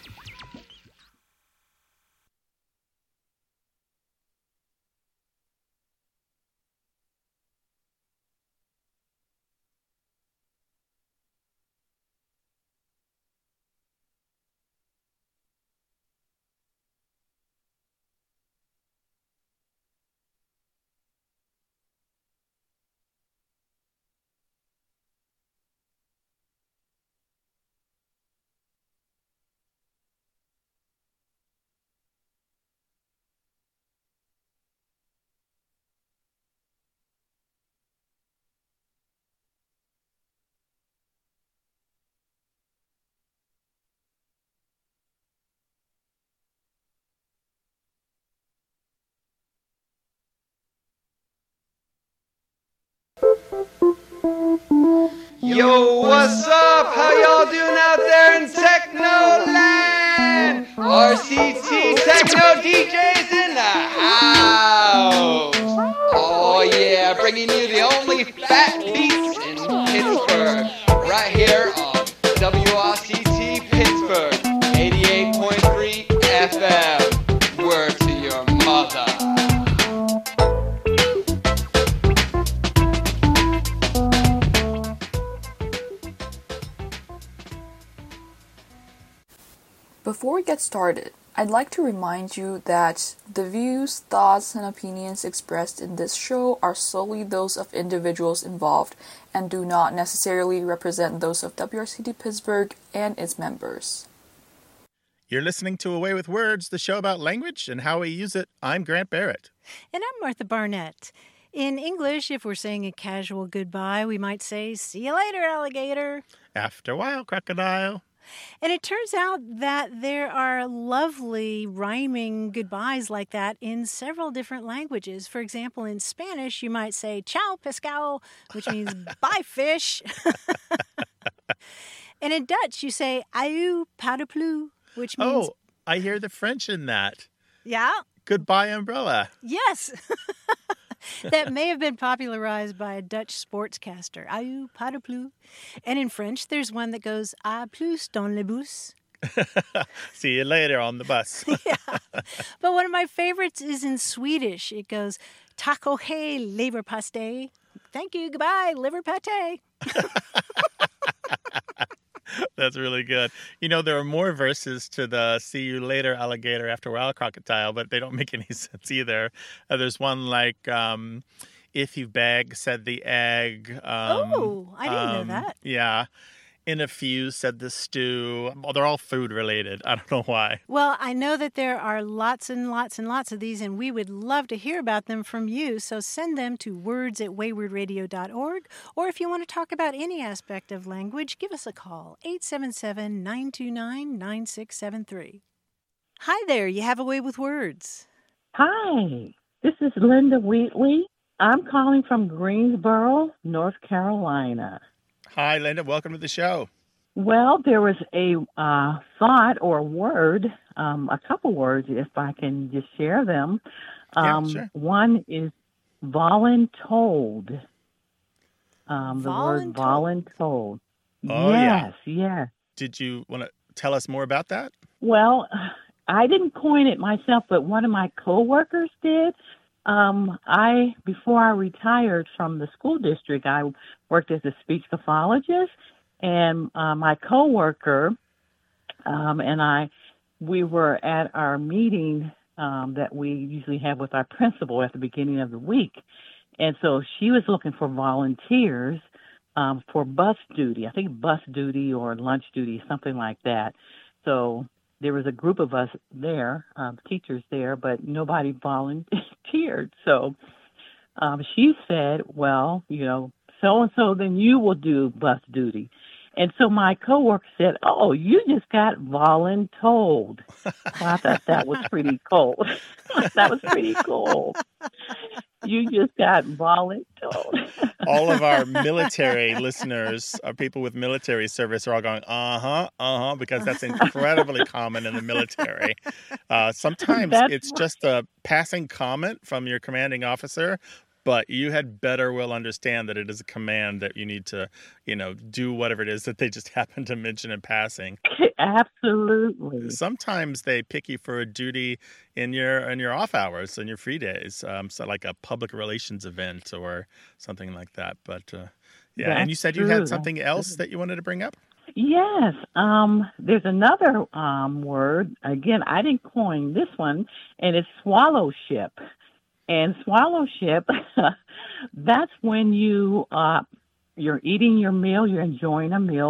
Yo, what's up? How y'all doing out there in Technoland? R C T Techno D Js in the house. Oh yeah, bringing you the only fat beats in Pittsburgh. Right here on W R C T Pittsburgh, eighty-eight point three F M. Word to your mother. Before we get started, I'd like to remind you that the views, thoughts, and opinions expressed in this show are solely those of individuals involved and do not necessarily represent those of W R C T Pittsburgh and its members. You're listening to Away with Words, the show about language and how we use it. I'm Grant Barrett. And I'm Martha Barnett. In English, if we're saying a casual goodbye, we might say, "See you later, alligator." After a while, crocodile. And it turns out that there are lovely rhyming goodbyes like that in several different languages. For example, in Spanish, you might say ciao pescado, which means bye fish. And in Dutch, you say adieu paraplu, which means... Oh, I hear the French in that. Yeah? Goodbye umbrella. Yes. That may have been popularized by a Dutch sportscaster. Adieu paraplu. And in French, there's one that goes, à plus dans le bus. See you later on the bus. Yeah. But one of my favorites is in Swedish. It goes, tack och hej, leverpastej. Thank you, goodbye, liver pate. That's really good. You know, there are more verses to the "See you later, alligator, after a while, crocodile," but they don't make any sense either. Uh, there's one like, um, "If you beg, said the egg." Um, oh, I didn't um, know that. Yeah. "In a few," said the stew. Well, they're all food related. I don't know why. Well, I know that there are lots and lots and lots of these, and we would love to hear about them from you. So send them to words at wayward radio dot org. Or if you want to talk about any aspect of language, give us a call, eight seven seven, nine two nine, nine six seven three. Hi there, you have a way with words. Hi, this is Linda Wheatley. I'm calling from Greensboro, North Carolina. Hi, Linda. Welcome to the show. Well, there was a uh, thought or word, um, a couple words, if I can just share them. Um, yeah, sure. One is voluntold. Um, the word voluntold. Oh, yes, yeah. yes. Did you want to tell us more about that? Well, I didn't coin it myself, but one of my coworkers did. Um, I, before I retired from the school district, I worked as a speech pathologist, and uh, my coworker um, and I, we were at our meeting um, that we usually have with our principal at the beginning of the week, and so she was looking for volunteers um, for bus duty. I think bus duty or lunch duty, something like that. So there was a group of us there, um, teachers there, but nobody volunteered. So um, she said, well, you know, so and so, then you will do bus duty. And so my coworker said, "Oh, you just got voluntold." Well, I thought that was pretty cold. That was pretty cool. You just got voluntold. All of our military listeners, our people with military service, are all going, uh-huh, uh-huh, because that's incredibly common in the military. Uh, sometimes That's it's just a passing comment from your commanding officer, but you had better well understand that it is a command that you need to, you know, do whatever it is that they just happen to mention in passing. Absolutely. Sometimes they pick you for a duty in your in your off hours, in your free days, um, so like a public relations event or something like that. But uh, yeah, That's and you said you true. had something That's else true. that you wanted to bring up? Yes. Um, there's another um, word. Again, I didn't coin this one, and it's swallowship. And swallowship, that's when you, uh, you're eating your meal, you're enjoying a meal,